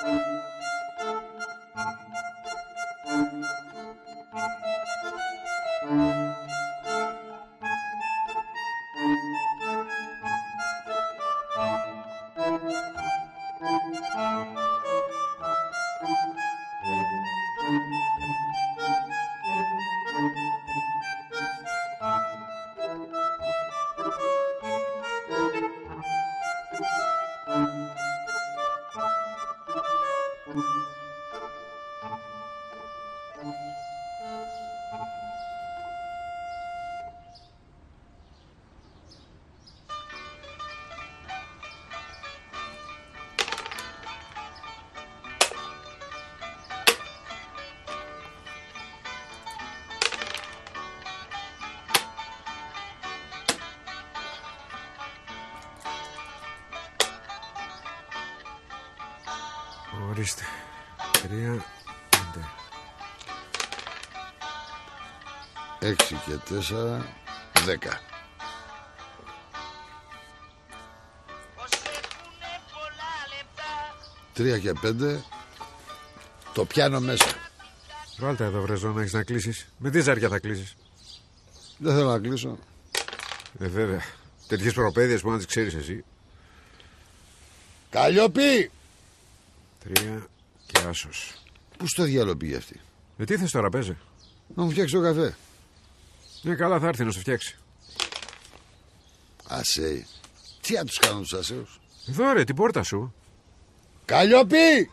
Ορίστε. 3, 5. 6 και 4, 10. Τρία και 5. Το πιάνω μέσα. Βάλτε εδώ βρε να έχεις να κλείσεις. Με τι ζάρια θα κλείσεις? Δεν θέλω να κλείσω. Βέβαια. Τέτοιες προπαίδειες που να τις ξέρεις εσύ. Καλλιόπη! 3 και άσος. Πού στο διάλογο πήγε αυτή? Τι θες τώρα, παίζε? Να μου φτιάξει το καφέ. Ναι, καλά, θα έρθει να σου φτιάξει. Ασέι. Τι να τους κάνω τους ασέους? Εδώ ρε, την πόρτα σου. Καλλιόπη!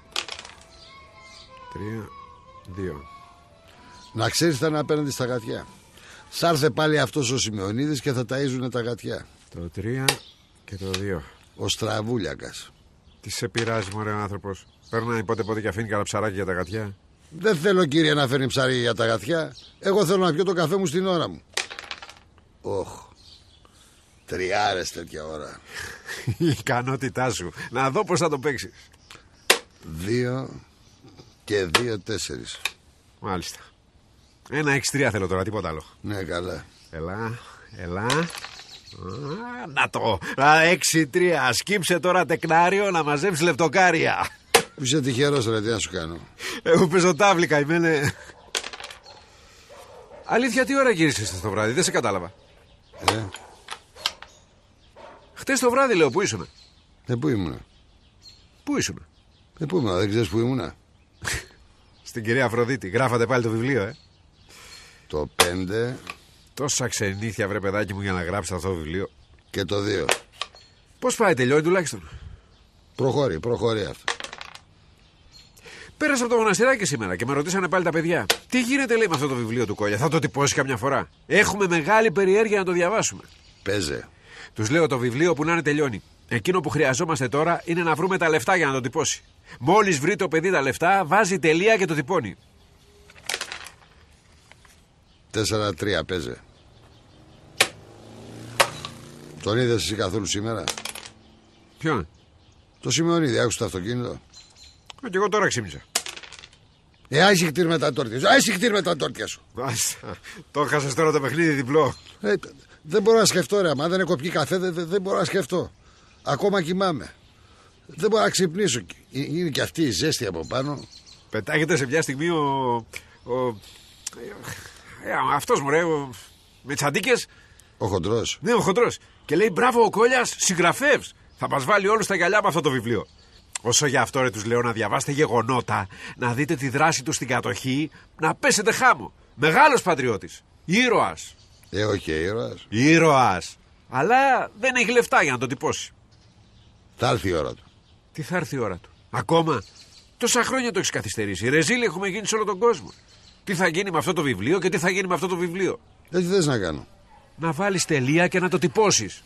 3, 2. Να ξέρεις θα είναι απέναντι στα γατιά. Σ' άρθε πάλι αυτός ο Σιμεωνίδης και θα ταΐζουνε τα γατιά. Το 3 και το 2. Ο Στραβούλιακας. Τι σε πειράζει μωρέ ο άνθρωπος? Παίρνει πότε και αφήνει καλά ψαράκι για τα γατιά. Δεν θέλω κύριε να φέρνει ψάρι για τα γατιά. Εγώ θέλω να πιω το καφέ μου στην ώρα μου. Όχ. 3 τέτοια ώρα. Η ικανότητά σου. Να δω πως θα το παίξεις. 2 και 2, 4. Μάλιστα. 1-6-3 θέλω τώρα, τίποτα άλλο. Ναι, καλά. Έλα. Να το. 6-3. Σκύψε τώρα τεκνάριο να μαζέψει λεπτοκάρια. Είσαι τυχερός ρε, τι να σου κάνω. Εγώ παίζω τάβλικα, είμαι. Αλήθεια, τι ώρα γύρισες το βράδυ? Δεν σε κατάλαβα. Χτες το βράδυ λέω, πού ήσουνα? Πού ήμουνα? Πού ήσουνα? Πού ήμουνα, δεν ξέρεις πού ήμουνα? Στην κυρία Αφροδίτη. Γράφατε πάλι το βιβλίο, Το 5. Τόσα ξενύχια βρε παιδάκι μου για να γράψει αυτό το βιβλίο. Και το 2. Πώς πάει, τελειώνει τουλάχιστον? Προχωρεί αυτό. Πέρασα από το μοναστηράκι σήμερα και με ρωτήσανε πάλι τα παιδιά. Τι γίνεται, λέει, με αυτό το βιβλίο του Κόλια? Θα το τυπώσει καμιά φορά? Έχουμε μεγάλη περιέργεια να το διαβάσουμε. Παίζε. Τους λέω το βιβλίο που να είναι τελειώνει. Εκείνο που χρειαζόμαστε τώρα είναι να βρούμε τα λεφτά για να το τυπώσει. Μόλις βρει το παιδί τα λεφτά, βάζει τελεία και το τυπώνει. 4-3 παίζε. Τον είδες εσύ καθόλου σήμερα? Ποιον? Το Σιμεωνίδη, άκουσες το αυτοκίνητο? Και εγώ τώρα ξύπνησα. Άισι χτύρ με τα τόρτια σου. Το χάσες τώρα το παιχνίδι διπλό. Δεν μπορώ να σκεφτώ ρε, άμα δεν έχω πιει καφέ δεν μπορώ να σκεφτώ. Ακόμα κοιμάμαι. Δεν μπορώ να ξυπνήσω. Είναι και αυτή η ζέστη από πάνω. Πετάγεται σε μια στιγμή αυτός μου ρε, με τις αντίκες. Ο χοντρός. Ναι, ο χοντρός. Και λέει μπράβο ο Κόλιας, συγγραφεύς. Θα μας βάλει όλους στα γυαλιά με αυτό το βιβλίο. Όσο για αυτό ρε τους λέω να διαβάσετε γεγονότα, να δείτε τη δράση του στην κατοχή, να πέσετε χάμω. Μεγάλος πατριώτης. Ήρωας. Όχι ήρωας. Ήρωας. Αλλά δεν έχει λεφτά για να το τυπώσει. Θα έρθει η ώρα του. Τι θα έρθει η ώρα του? Ακόμα? Τόσα χρόνια το έχεις καθυστερήσει. Ρεζίλοι έχουμε γίνει σε όλο τον κόσμο. Τι θα γίνει με αυτό το βιβλίο και τι θα γίνει με αυτό το βιβλίο? Τι θες να κάνω? Να βάλεις τελεία και να το τυπώσεις.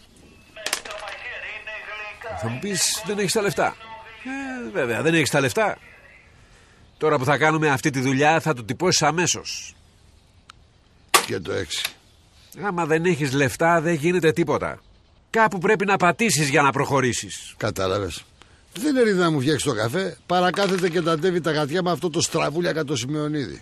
Θα μου πεις δεν έχεις τα λεφτά. Βέβαια δεν έχεις τα λεφτά. Τώρα που θα κάνουμε αυτή τη δουλειά θα το τυπώσεις αμέσως. Και το 6. Άμα δεν έχεις λεφτά δεν γίνεται τίποτα. Κάπου πρέπει να πατήσεις για να προχωρήσεις. Κατάλαβες. Δεν έρθει να μου φτιάξει το καφέ. Παρακάθεται και ταντεύει τα γατιά με αυτό το Στραβούλιακα το Σιμεωνίδη.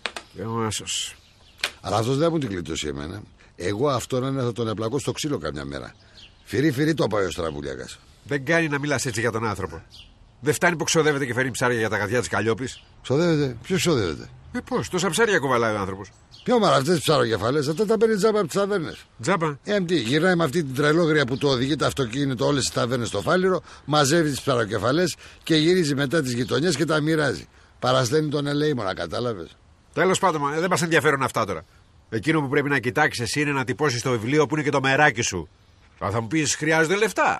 Αλλά αυτός δεν μου την κλειτώσει εμένα. Εγώ αυτόν θα τον επλακώ στο ξύλο καμιά μέρα. Φυρί το πάει ο Στραβούλιακας. Δεν κάνει να μιλάς έτσι για τον άνθρωπο. Δεν φτάνει που ξοδεύεται και φέρνει ψάρια για τα γατιά της Καλλιόπης. Ξοδεύεται. Ποιος ξοδεύεται? Πώς, τόσα ψάρια κουβαλάει ο άνθρωπος. Ποιο μάλλον αυτές τις ψαροκεφαλές, αυτά τα παίρνει τζάμπα από τις ταβέρνες. Τζάμπα. Τι, γυρνάει με αυτή την τρελόγρια που το οδηγεί το αυτοκίνητο όλες τις ταβέρνες στο Φάληρο, μαζεύει τις ψαροκεφαλές και γυρίζει μετά τις γειτονιές και τα μοιράζει. Παρασταίνει τον ελεήμονα, κατάλαβες. Τέλος πάντων, δεν μας ενδιαφέρουν αυτά τώρα. Εκείνο που πρέπει να κοιτάξεις εσύ είναι να τυπώσεις το βιβλίο που είναι και το μεράκι σου. Θα μου πεις, χρειάζονται λεφτά.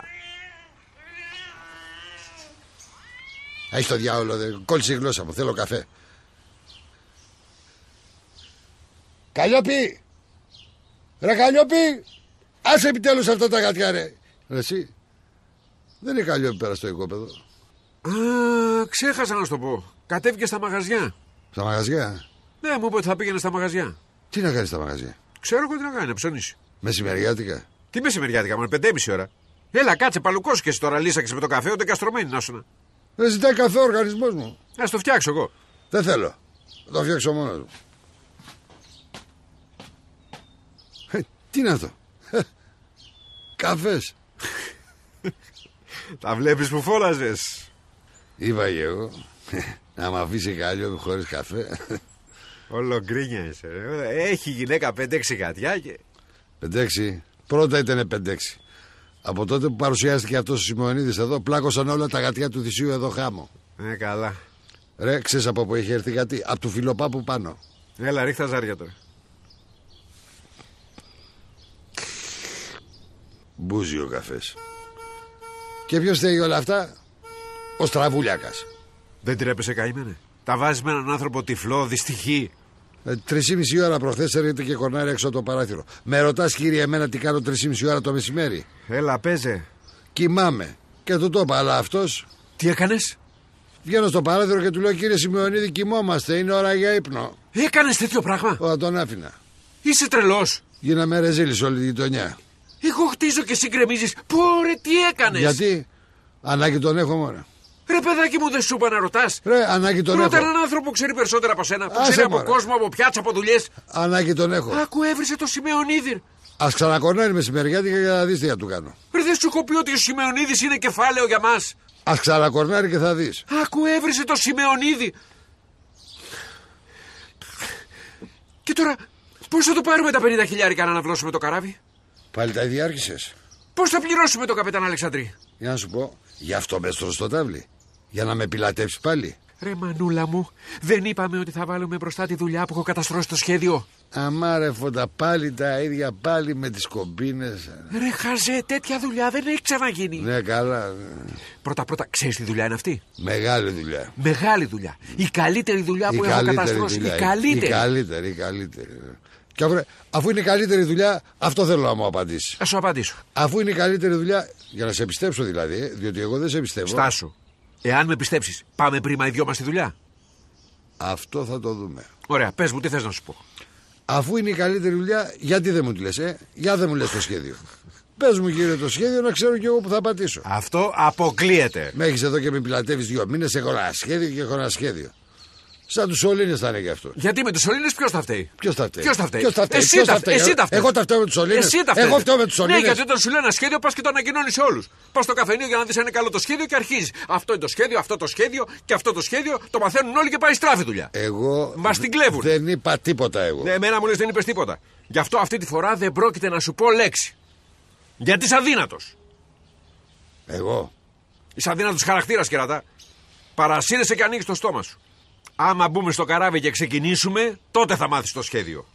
Έχεις το διάολο, κόλλησε η γλώσσα μου, θέλω καφέ. Καλλιόπη! Ρε Καλλιόπη! Άσε επιτέλους αυτά τα γατιά, ρε. Εσύ, δεν είναι Καλλιόπη πέρα στο οικόπεδο. Α, ξέχασα να σου το πω. Κατέβηκε στα μαγαζιά. Στα μαγαζιά? Ναι, μου είπε ότι θα πήγαινε στα μαγαζιά. Τι να κάνει στα μαγαζιά? Ξέρω εγώ τι να κάνει, να ψωνίσει. Μεσημεριάτικα? Τι μεσημεριάτικα, μόνο 5,5 ώρα. Έλα, κάτσε, παλουκώσκεσαι τώρα, λύσαξε με το καφέ, ούτε καστρωμένη να σου. Δεν ζητάει καφέ ο οργανισμός μου. Ας το φτιάξω εγώ. Δεν θέλω. Θα το φτιάξω μόνος μου. Τι είναι αυτό? Καφές. Τα βλέπεις που φώναζες. Είπα και εγώ. Να μ' αφήσει Καλλιόπη χωρίς καφέ. Όλο γκρίνια είσαι. Έχει γυναίκα 5-6 γατιά και. 5-6. Πρώτα ήταν 5-6. Από τότε που παρουσιάστηκε αυτός ο Σιμεωνίδης εδώ, πλάκωσαν όλα τα γατιά του Θησίου εδώ χάμω. Καλά. Ρε, ξέρεις από που έχει έρθει γατί? Από του Φιλοπάπου πάνω. Έλα, ρίχτα ζάρια τώρα. Μπούζει ο καφές. Και ποιος θέλει όλα αυτά? Ο Στραβούλιακας. Δεν τρέπεσαι, καημένε? Τα βάζεις με έναν άνθρωπο τυφλό, δυστυχή. 3,5 ώρα προχθές έρχεται και κορνάρει έξω από το παράθυρο. Με ρωτάς, κύριε, εμένα τι κάνω 3,5 ώρα το μεσημέρι? Έλα, παίζε. Κοιμάμαι. Και του το είπα, αλλά αυτός. Τι έκανες? Βγαίνω στο παράθυρο και του λέω, κύριε Σιμεωνίδη, κοιμόμαστε, είναι ώρα για ύπνο. Έκανες τέτοιο πράγμα? Θα τον άφηνα. Είσαι τρελός. Γίναμε ρεζίλης όλη τη γειτονιά. Εγώ χτίζω και εσύ γκρεμίζεις. Πόρε, τι έκανες? Γιατί? Ανάγκη τον έχω μόνο. Ρε παιδάκι μου, δεν σου είπα να ρωτάς? Ρε, ανάγκη τον Ρώτα έχω. έναν άνθρωπο που ξέρει περισσότερα από σένα. Που Άσε, ξέρει από μωρέ. κόσμο, από πιάτσα, από δουλειές. Ανάγκη τον έχω. Άκου, έβρισε το Σιμεωνίδη. Ας ξανακορνάρει μεσημεριάτικα για να δεις τι θα του κάνω. Ρε, δεν σου έχω πει ότι ο Σιμεωνίδης είναι κεφάλαιο για μας? Ας ξανακορνάρει και θα δεις. Άκου, έβρισε το Σιμεωνίδη. Και τώρα, πώς θα το πάρουμε τα 50 χιλιάρικα να αναβλώσουμε το καράβι? Πάλι τα ίδια άρχισες. Πώς θα πληρώσουμε τον καπετάν Αλεξανδρή? Για να σου πω, γι' αυτό με έστρωσε στο τάβλι. Για να με πιλατεύσει πάλι. Ρε μανούλα μου, δεν είπαμε ότι θα βάλουμε μπροστά τη δουλειά που έχω καταστρώσει το σχέδιο? Αμά ρε Φώτα, πάλι τα ίδια, πάλι με τις κομπίνες. Ρε χαζέ, τέτοια δουλειά δεν έχει ξαναγίνει. Ναι, καλά. Πρώτα, ξέρεις τι δουλειά είναι αυτή? Μεγάλη δουλειά. Μεγάλη δουλειά. Η καλύτερη δουλειά που έχω καταστρώσει. Δουλειά. Η καλύτερη. Η καλύτερη. Και αφού είναι η καλύτερη δουλειά, αυτό θέλω να μου απαντήσει. Θα σου απαντήσω. Αφού είναι η καλύτερη δουλειά, για να σε πιστέψω δηλαδή, διότι εγώ δεν σε πιστεύω. Στάσου. Εάν με πιστέψεις, πάμε πρίμα οι δυο μας στη δουλειά. Αυτό θα το δούμε. Ωραία, πες μου, τι θες να σου πω. Αφού είναι η καλύτερη δουλειά, γιατί δεν μου τη λες, Για δεν μου λες το σχέδιο. Πες μου, κύριε, το σχέδιο να ξέρω κι εγώ που θα πατήσω. Αυτό αποκλείεται. Με έχεις εδώ και με πιλατεύεις 2 μήνες. Έχω ένα σχέδιο και έχω ένα σχέδιο. Σαν τους Σωλήνες θα είναι και αυτό. Γιατί με τους Σωλήνες ποιος θα φταίει? Ποιος θα φταίει? Εσύ τα φταίει. Εγώ τα φταίω με τους Σωλήνες. Εσύ τα φταίει. Εγώ φταίω με τους Σωλήνες. Ναι, γιατί όταν σου λέει ένα σχέδιο πας και το ανακοινώνεις σε όλους. Πας στο καφενείο για να δεις αν είναι καλό το σχέδιο και αρχίζεις. Αυτό είναι το σχέδιο, αυτό το σχέδιο και αυτό το σχέδιο. Το μαθαίνουν όλοι και πάει στράφη δουλειά. Εγώ. Μας την κλέβουν. Δεν είπα τίποτα εγώ. Ναι, εμένα μου λες δεν είπες τίποτα. Γι' αυτό αυτή τη φορά δεν πρόκειται να σου πω λέξη. Γιατί είσαι αδύνατος. Εγώ. Είσαι αδύνατος χαρακτήρας, κερατά. Παρασύρεσαι και ανοίγεις το στόμα σου. Άμα μπούμε στο καράβι και ξεκινήσουμε, τότε θα μάθεις το σχέδιο.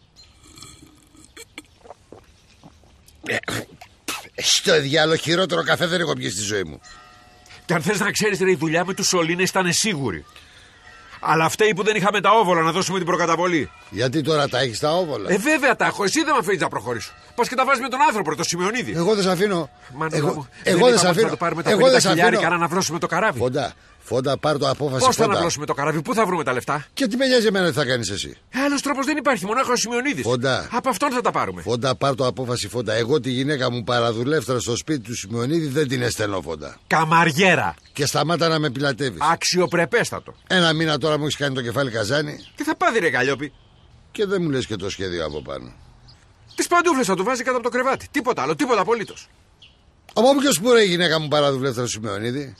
Στο διάλογο, χειρότερο καφέ δεν έχω πιει στη ζωή μου. Και αν θες να ξέρεις, ρε, η δουλειά με τους Σωλήνες ήταν σίγουρη. Αλλά φταίει που δεν είχαμε τα όβολα να δώσουμε την προκαταβολή. Γιατί τώρα τα έχεις τα όβολα? Βέβαια τα έχω. Εσύ δεν με αφήνεις να προχωρήσω. Πας και τα βάζεις με τον άνθρωπο, το Σιμεωνίδη. Εγώ δεν σε αφήνω. Εγώ δεν σε αφήνω. Θα το πάρουμε τα 50 χιλιάρικα να αναβλώσουμε το καράβι. Φώντα, πάρ' το απόφαση. Πώς θα αναβλώσουμε το καράβι, πού θα βρούμε τα λεφτά? Και τι με νοιάζει εμένα τι θα κάνεις εσύ? Άλλος τρόπος δεν υπάρχει, μονάχα ο Σιμεωνίδης. Από αυτόν θα τα πάρουμε. Φώντα, πάρ' το απόφαση, Φώντα. Εγώ τη γυναίκα μου παραδουλεύτρα στο σπίτι του Σιμεωνίδη δεν την αισθενώ, Φώντα. Καμαριέρα. Και σταμάτα να με πιλατεύεις. Αξιοπρεπέστατο. Ένα μήνα τώρα μου έχεις κάνει το κεφάλι καζάνι. Τι θα πάθει, ρε Καλλιόπη? Και δεν μου λες και το σχέδιο από πάνω. Τις παντούφλες θα του βάζει κάτω από το κρεβάτι. Τίποτα άλλο, τίποτα απολύτως. Από ποιος που ρε η γυναίκα μου παραδουλεύτρα στο Σιμεωνίδη?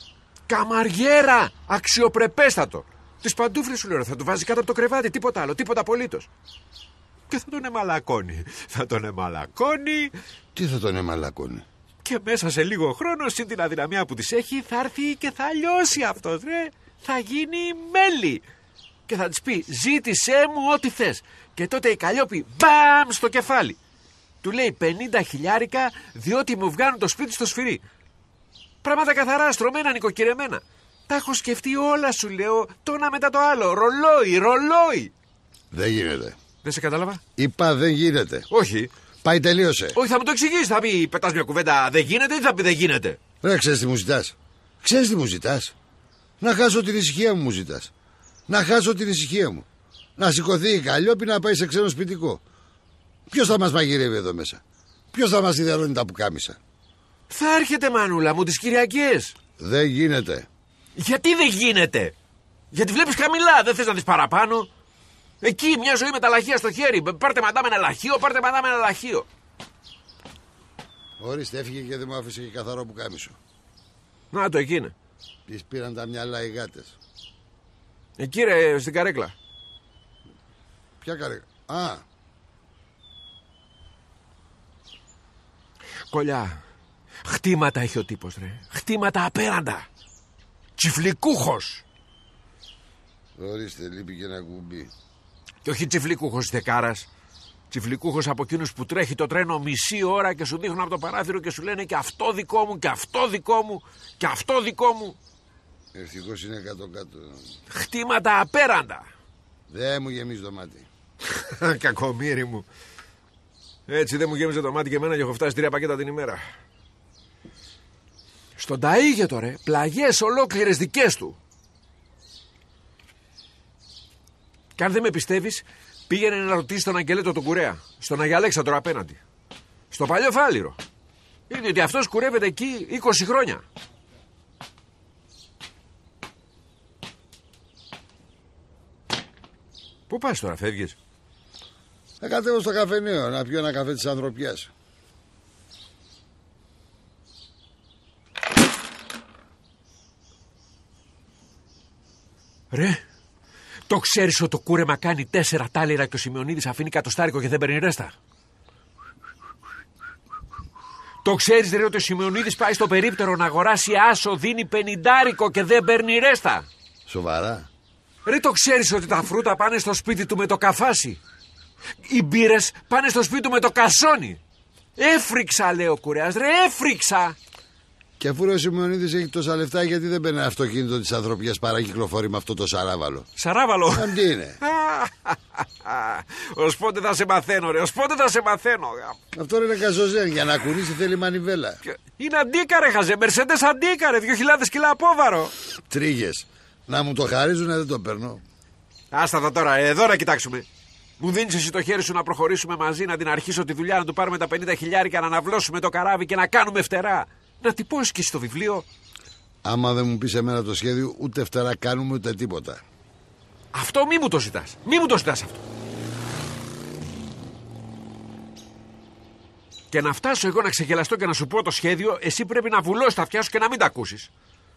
Καμαριέρα! Αξιοπρεπέστατο! Τις παντούφλες σου λέω, θα του βάζει κάτω από το κρεβάτι, τίποτα άλλο, τίποτα απολύτως. Και θα τον εμαλακώνει. Θα τον εμαλακώνει. Τι θα τον εμαλακώνει? Και μέσα σε λίγο χρόνο, συν την αδυναμία που της έχει, θα έρθει και θα λιώσει αυτός, ρε. Θα γίνει μέλι. Και θα της πει, ζήτησέ μου ό,τι θες. Και τότε η Καλλιόπη, μπαμ, στο κεφάλι. Του λέει 50 χιλιάρικα, διότι μου βγάνουν το σπίτι στο σφυρί. Πράγματα καθαρά, στρωμένα, νοικοκυρεμένα. Τα έχω σκεφτεί όλα, σου λέω, το ένα μετά το άλλο. Ρολόι. Δεν γίνεται. Δεν σε κατάλαβα. Είπα δεν γίνεται. Όχι. Πάει, τελείωσε. Όχι, θα μου το εξηγήσει. Θα πει, πετάς μια κουβέντα, δεν γίνεται, ή θα πει δεν γίνεται. Ρε, ξέρεις τι μου ζητάς? Ξέρεις τι μου ζητάς? Να χάσω την ησυχία μου ζητάς. Να χάσω την ησυχία μου. Να σηκωθεί η Καλλιόπη να πάει σε ξένο σπιτικό. Ποιος θα μας μαγειρεύει εδώ μέσα? Ποιος θα μας σιδερώνει τα πουκάμισα? Θα έρχεται, μανούλα μου, τις Κυριακές. Δεν γίνεται. Γιατί δεν γίνεται? Γιατί βλέπεις χαμηλά, δεν θες να δεις παραπάνω. Εκεί μια ζωή με τα λαχεία στο χέρι. Πάρτε μαντά με ένα λαχείο, Ορίστε, έφυγε και δεν μου άφησε και καθαρό πουκάμισο. Να το, εκεί είναι. Τις πήραν τα μυαλά οι γάτες. Εκεί ρε, στην καρέκλα. Ποια καρέκλα? Α. Κολλιά. Χτήματα έχει ο τύπος, ρε. Χτήματα απέραντα. Τσιφλικούχος. Ορίστε, λείπει και ένα κουμπί. Και όχι τσιφλικούχος της δεκάρας. Τσιφλικούχος από εκείνους που τρέχει το τρένο μισή ώρα και σου δείχνουν από το παράθυρο και σου λένε και αυτό δικό μου, και αυτό δικό μου, και αυτό δικό μου. Ευτυχώς είναι κάτω-κάτω. Χτήματα απέραντα. Δεν μου γεμίζει το μάτι. Κακομοίρη μου. Έτσι δεν μου γέμιζε το μάτι και εμένα και έχω φτάσει 3 πακέτα την ημέρα. Στον Ταΐγετο, ρε, πλαγιές ολόκληρες δικές του. Και αν δεν με πιστεύεις, πήγαινε να ρωτήσει τον Αγγελέτο τον Κουρέα, στον Αγία Αλέξανδρο απέναντι. Στο παλιό Φάληρο. Είναι ότι αυτός κουρεύεται εκεί 20 χρόνια. Πού πας τώρα, φεύγεις? Θα κατέβω στο καφενείο να πιω ένα καφέ της ανθρωπιάς. Ρε, το ξέρεις ότι το κούρεμα κάνει 4 τάλιρα και ο Σημεωνίδης αφήνει κατοστάρικο και δεν παίρνει ρέστα? Το ξέρεις ρε ότι ο Σημεωνίδης πάει στο περίπτερο να αγοράσει άσο, δίνει 50 και δεν παίρνει ρέστα? Σοβαρά? Ρε, το ξέρεις ότι τα φρούτα πάνε στο σπίτι του με το καφάσι? Οι μπύρες πάνε στο σπίτι του με το κασόνι. Έφρυξα, λέει ο Κουρέας, ρε, έφρυξα. Και αφού ο Σημεωνίδης έχει τόσα λεφτά, γιατί δεν παίρνει αυτοκίνητο της ανθρωπιάς παρά κυκλοφορεί με αυτό το σαράβαλο? Σαράβαλο? Αν τι είναι? Ως πότε θα σε μαθαίνω, ρε, ως πότε θα σε μαθαίνω? Αυτό είναι καζοζέν, για να κουνήσει θέλει μανιβέλα. Είναι αντίκα, ρε, χαζέ, Μερσεντές αντίκα, ρε, 2.000 κιλά απόβαρο. Τρίγες. Να μου το χαρίζουνε, δεν το παίρνω. Άστα τα τώρα, εδώ να κοιτάξουμε. Μου δίνεις εσύ το χέρι σου να προχωρήσουμε μαζί, να την αρχίσω τη δουλειά, να του πάρουμε τα 50 χιλιάρικα, να αναβλώσουμε το καράβι και να κάνουμε φτερά. Να τυπώσεις και στο βιβλίο. Άμα δεν μου πεις εμένα το σχέδιο, ούτε φτερά κάνουμε ούτε τίποτα. Αυτό μη μου το ζητάς. Μη μου το ζητάς αυτό. Και να φτάσω εγώ να ξεγελαστώ και να σου πω το σχέδιο, εσύ πρέπει να βουλώσεις τα αυτιά σου και να μην τα ακούσεις.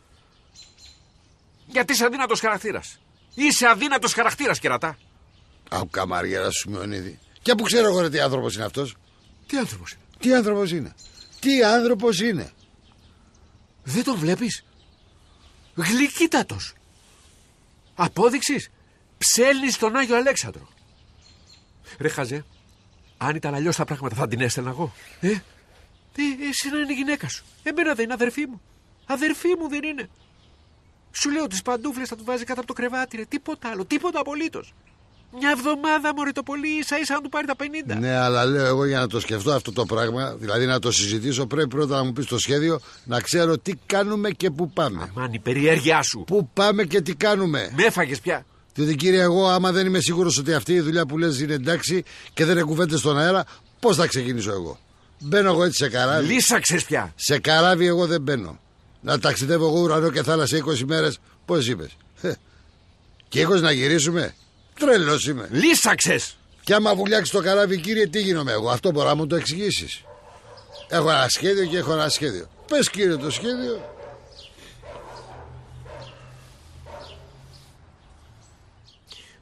Γιατί είσαι αδύνατος χαρακτήρας. Είσαι αδύνατος χαρακτήρας, κερατά. Αχ, καμαριέρα σου, Σημεωνίδη. Και που ξέρω εγώ ρε, τι άνθρωπος είναι αυτός? Τι άνθρωπος είναι? Τι άνθρωπος είναι? Τι άνθρωπος είναι? Δεν τον βλέπεις? Γλυκύτατος. Απόδειξης, ψέλνεις στον Άγιο Αλέξανδρο. Ρε χαζέ, αν ήταν αλλιώς τα πράγματα θα την έστελνα εγώ? Εσύ να είναι η γυναίκα σου. Εμένα δεν είναι, αδερφή μου. Αδερφή μου δεν είναι. Σου λέω τις παντούφλες θα του βάζει κάτω από το κρεβάτι, ρε. Τίποτα άλλο, τίποτα απολύτως. Μια εβδομάδα, μωρέ, το πολύ, ίσα ίσα να του πάρει τα 50. Ναι, αλλά λέω εγώ για να το σκεφτώ αυτό το πράγμα, δηλαδή να το συζητήσω, πρέπει πρώτα να μου πεις το σχέδιο, να ξέρω τι κάνουμε και πού πάμε. Αμάν, η περιέργειά σου. Πού πάμε και τι κάνουμε. Με έφαγες πια. Διότι κύριε, εγώ άμα δεν είμαι σίγουρος ότι αυτή η δουλειά που λες είναι εντάξει και δεν είναι κουβέντες στον αέρα, πώς θα ξεκινήσω εγώ? Μπαίνω εγώ έτσι σε καράβι? Λύσαξες πια. Σε καράβι εγώ δεν μπαίνω. Να ταξιδεύω εγώ ουρανό και θάλασσα 20 μέρες, πώς είπες? Και 20 να γυρίσουμε? Τρελός είμαι. Λύσαξες. Και άμα βουλιάξει το καράβι, κύριε, τι γίνομαι εγώ? Αυτό μπορεί να μου το εξηγήσεις? Έχω ένα σχέδιο και έχω ένα σχέδιο. Πες, κύριε, το σχέδιο.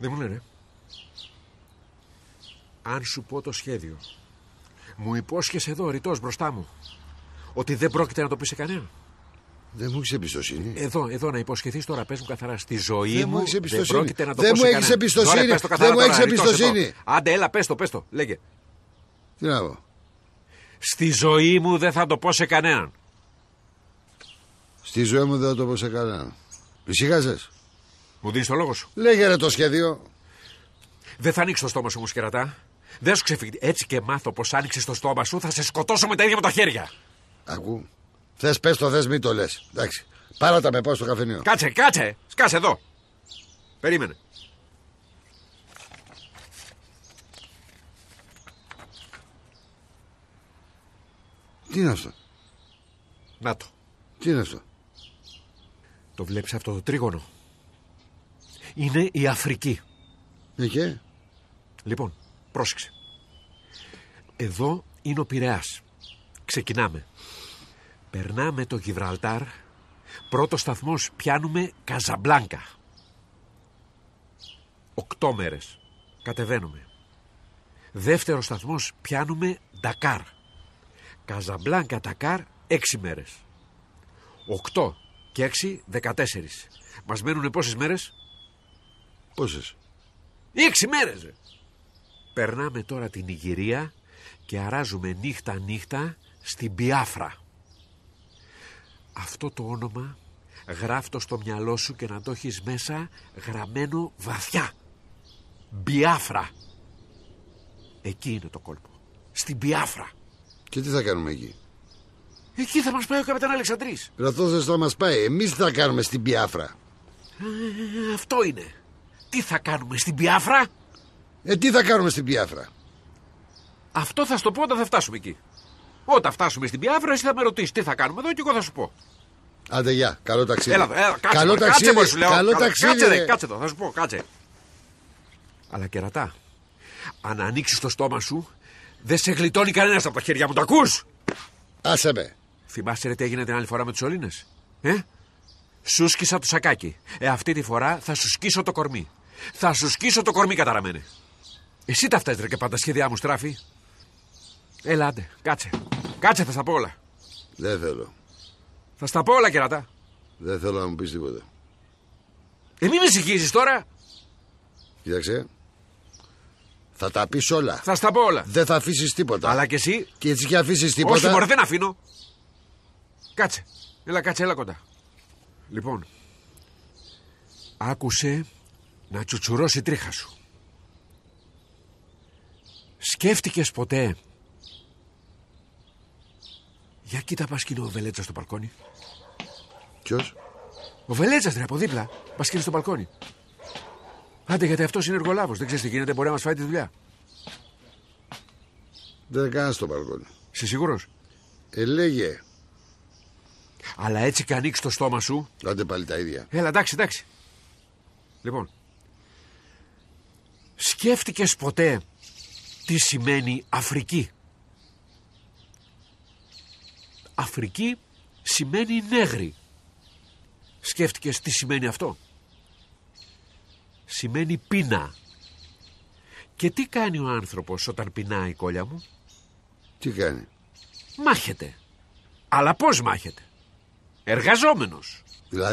Δεν μου λένε. Αν σου πω το σχέδιο, μου υπόσχεσαι εδώ ρητός μπροστά μου ότι δεν πρόκειται να το πεις σε κανένα. Δεν μου έχεις εμπιστοσύνη. Εδώ να υποσχεθείς τώρα, πες μου καθαρά. Στη ζωή Δεν μου δεν πρόκειται να το δεν πω μου σε έχεις κανένα. εμπιστοσύνη. Τώρα, Δεν μου έχεις τώρα, ρητός εμπιστοσύνη. εδώ. Άντε, έλα, πες το, λέγε. Τι να πω. Στη ζωή μου δεν θα το πω σε κανέναν. Στη ζωή μου δεν θα το πω σε κανέναν. Ησυχάζες. Μου δίνεις το λόγο σου. Λέγε ρε το σχέδιο. Δεν θα ανοίξει το στόμα σου, μου σκερατά. Δεν σου ξεφύγει. Έτσι και μάθω πως άνοιξες το στόμα σου, θα σε σκοτώσω με τα ίδια με τα χέρια. Ακού. Θες πες το, θες μη το λες. Εντάξει. Πάρα τα με πάω στο καφενείο. Κάτσε. Σκάσε εδώ. Περίμενε. Τι είναι αυτό. Να το. Τι είναι αυτό. Το βλέπεις αυτό το τρίγωνο. Είναι η Αφρική. Και. Λοιπόν, πρόσεξε. Εδώ είναι ο Πειραιάς. Ξεκινάμε. Περνάμε το Γιβραλτάρ. Πρώτος σταθμός πιάνουμε Καζαμπλάνκα. 8 μέρες. Κατεβαίνουμε. Δεύτερος σταθμός πιάνουμε Ντακάρ. Καζαμπλάνκα, Ντακάρ, 6 μέρες. 8 και 6, 14. Μας μένουν πόσες μέρες? Πόσες? 6 μέρες. Περνάμε τώρα την Νιγηρία και αράζουμε νύχτα στην Μπιάφρα. Αυτό το όνομα γράφτο στο μυαλό σου και να το έχεις μέσα γραμμένο βαθιά. Μπιάφρα. Εκεί είναι το κόλπο. Στην Μπιάφρα. Και τι θα κάνουμε εκεί? Εκεί θα μας πάει ο καπετάν Αλεξανδρής. Κρατώθες θα μας πάει. Εμείς τι θα κάνουμε στην Μπιάφρα? Αυτό είναι. Τι θα κάνουμε στην Μπιάφρα? Τι θα κάνουμε στην Μπιάφρα? Αυτό θα σου το πω όταν θα φτάσουμε εκεί. Όταν φτάσουμε στην Μπιάφρα, εσύ θα με ρωτήσεις τι θα κάνουμε εδώ και εγώ θα σου πω. Άντε γεια, καλό ταξίδι. Έλα, καλό ταξίδι, κάτσε, λέω. καλό ταξίδι. Κάτσε εδώ, θα σου πω, κάτσε. Αλλά κερατά, αν ανοίξεις το στόμα σου, δεν σε γλιτώνει κανένας από τα χέρια μου, το ακούς? Άσε με. Θυμάσαι ρε τι έγινε την άλλη φορά με τους σωλήνες? Σου σκίσα το σακάκι. Αυτή τη φορά θα σου σκίσω το κορμί. Θα σου σκίσω το κορμί, καταραμένε. Εσύ τα φταίς ρε και πάντα σχέδιά μου στράφη. Έλα, άντε, κάτσε, θα στα πω όλα. Δεν θέλω. Θα στα πω όλα, κερατά. Δεν θέλω να μου πεις τίποτα. Μη με συγχύζεις τώρα. Κοίταξε. Θα τα πεις όλα. Θα στα πω όλα. Δεν θα αφήσεις τίποτα. Αλλά και εσύ. Και έτσι και αφήσεις τίποτα. Όχι, μωρέ, δεν αφήνω. Κάτσε. Έλα κοντά. Λοιπόν, άκουσε να τσουτσουρώσει η τρίχα σου. Σκέφτηκες ποτέ? Για κοίτα πασκίνο ο Βελέτσας στο μπαλκόνι. Ποιος? Ο Βελέτσας ρε από δίπλα. Πασκίνει στο μπαλκόνι. Άντε γιατί αυτός είναι εργολάβος. Δεν ξέρεις τι γίνεται, μπορεί να μας φάει τη δουλειά. Δεν κάνεις στο μπαλκόνι. Είσαι σίγουρος? Λέγε. Αλλά έτσι και ανοίξει το στόμα σου. Άντε πάλι τα ίδια. Έλα, εντάξει. Λοιπόν, σκέφτηκες ποτέ τι σημαίνει Αφρική? Αφρική σημαίνει νέγρη. Σκέφτηκες τι σημαίνει αυτό? Σημαίνει πείνα. Και τι κάνει ο άνθρωπος όταν πεινάει, κόλια μου? Τι κάνει? Μάχεται. Αλλά πώς μάχεται? Εργαζόμενος.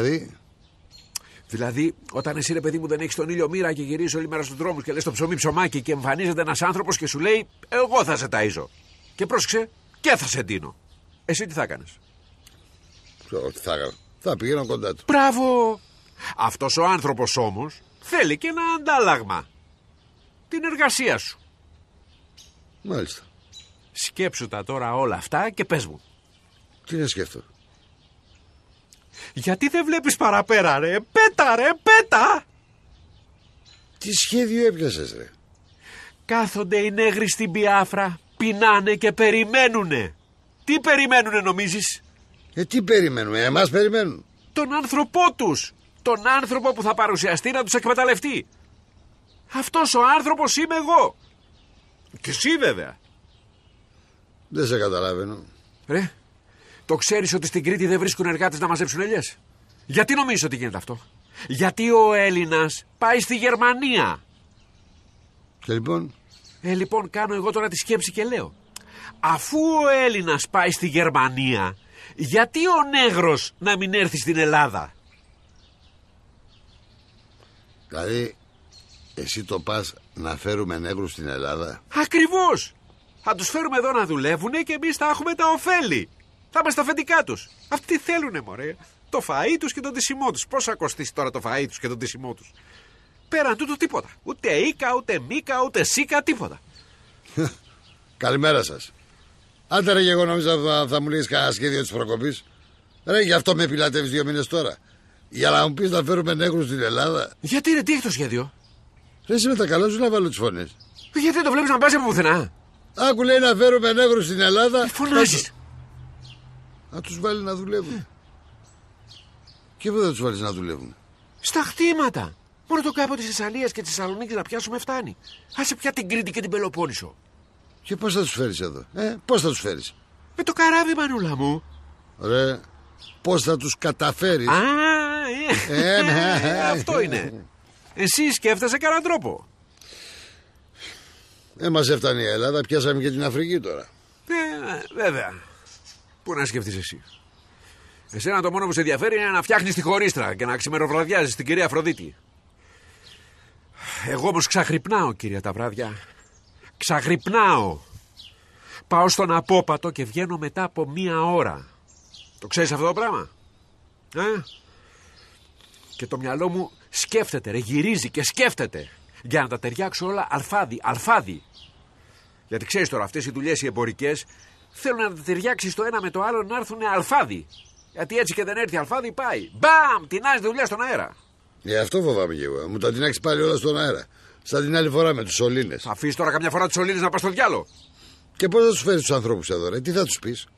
Δηλαδή, όταν εσύ ρε παιδί μου δεν έχεις τον ήλιο μοίρα και γυρίζεις όλη μέρα στους δρόμους και λες το ψωμί ψωμάκι και εμφανίζεται ένας άνθρωπος και σου λέει εγώ θα σε ταΐζω. Και πρόσεξε, και θα σε ντύνω. Εσύ τι θα έκανες? Τι θα έκανα? Θα πηγαίνω κοντά του. Μπράβο! Αυτός ο άνθρωπος όμως θέλει και ένα αντάλλαγμα. Την εργασία σου. Μάλιστα. Σκέψου τα τώρα όλα αυτά και πες μου. Τι να σκέφτομαι? Γιατί δεν βλέπεις παραπέρα ρε? Πέτα! Τι σχέδιο έπιασες ρε? Κάθονται οι νέγροι στην Μπιάφρα, πεινάνε και περιμένουνε. Τι περιμένουνε νομίζεις? Τι περιμένουμε? Εμάς περιμένουν. Τον άνθρωπό τους. Τον άνθρωπο που θα παρουσιαστεί να τους εκμεταλλευτεί. Αυτός ο άνθρωπος είμαι εγώ. Και εσύ βέβαια. Δεν σε καταλαβαίνω. Ρε, το ξέρεις ότι στην Κρήτη δεν βρίσκουν εργάτες να μαζέψουν ελιές? Γιατί νομίζεις ότι γίνεται αυτό? Γιατί ο Έλληνας πάει στη Γερμανία. Και λοιπόν? Λοιπόν, κάνω εγώ τώρα τη σκέψη και λέω, αφού ο Έλληνας πάει στη Γερμανία, γιατί ο νέγρος να μην έρθει στην Ελλάδα? Δηλαδή, εσύ το πας να φέρουμε νέγρους στην Ελλάδα? Ακριβώς. Θα τους φέρουμε εδώ να δουλεύουνε και εμείς θα έχουμε τα ωφέλη. Θα είμαστε τα αφεντικά τους. Αυτοί τι θέλουνε, μωρέ? Το φαΐ τους και τον τυσιμό τους. Πώς θα κοστίσει τώρα το φαΐ τους και τον τυσιμό τους? Πέραν τούτου τίποτα. Ούτε οίκα, ούτε μίκα, ούτε σίκα, τίποτα. Καλημέρα σας. Άντε ρε, εγώ νόμιζα θα μου λες κανένα σχέδιο της προκοπής. Ρε, γι' αυτό με πιλατεύεις 2 μήνες τώρα. Για να μου πεις να φέρουμε νέγρους στην Ελλάδα. Γιατί ρε, τι έχει το σχέδιο? Ρε, εσύ με τα καλά σου να βάλω τις φωνές. Γιατί το βλέπεις να πας από πουθενά? Άκου, λέει, να φέρουμε νέγρους στην Ελλάδα. Φωνάζεις. Να τους βάλει να δουλεύουν. Και πού θα τους βάλεις να δουλεύουν? Στα χτήματα. Μόνο το κάπο της Θεσσαλίας και της Θεσσαλονίκης να πιάσουμε φτάνει. Άσε πια την Κρήτη και την Πελοπόννησο. Και πώς θα τους φέρεις εδώ? Πώς θα τους φέρεις? Με το καράβι, μανούλα μου. Ρε, πώς θα τους καταφέρεις? Αυτό είναι. Εσύ σκέφτεσαι κανέναν τρόπο. Μας έφτανε η Ελλάδα, πιάσαμε και την Αφρική τώρα. Βέβαια. Πού να σκεφτείς εσύ? Εσένα το μόνο που σε ενδιαφέρει είναι να φτιάχνεις τη χωρίστρα και να ξημεροβραδιάζεις την κυρία Αφροδίτη. Εγώ όμως ξαχρυπνάω, κυρία, τα βράδια. Ξαχρυπνάω. Πάω στον απόπατο και βγαίνω μετά από 1 ώρα. Το ξέρεις αυτό το πράγμα? Και το μυαλό μου σκέφτεται, ρε, γυρίζει και σκέφτεται. Για να τα ταιριάξω όλα αλφάδι. Γιατί ξέρεις τώρα, αυτές οι δουλειές οι εμπορικές θέλουν να τα ταιριάξεις το ένα με το άλλο, να έρθουν αλφάδι. Γιατί έτσι και δεν έρθει αλφάδι, πάει. Μπαμ! Τεινάζει δουλειά στον αέρα. Αυτό φοβάμαι και εγώ. Μου τα τεινάξει πάλι όλα στον αέρα. Σαν την άλλη φορά με τους σωλήνες. Θα αφήσεις τώρα καμιά φορά τους σωλήνες να πας στο διάλο? Και πώς θα τους φέρεις τους ανθρώπους εδώ, ρε? Τι θα τους πεις?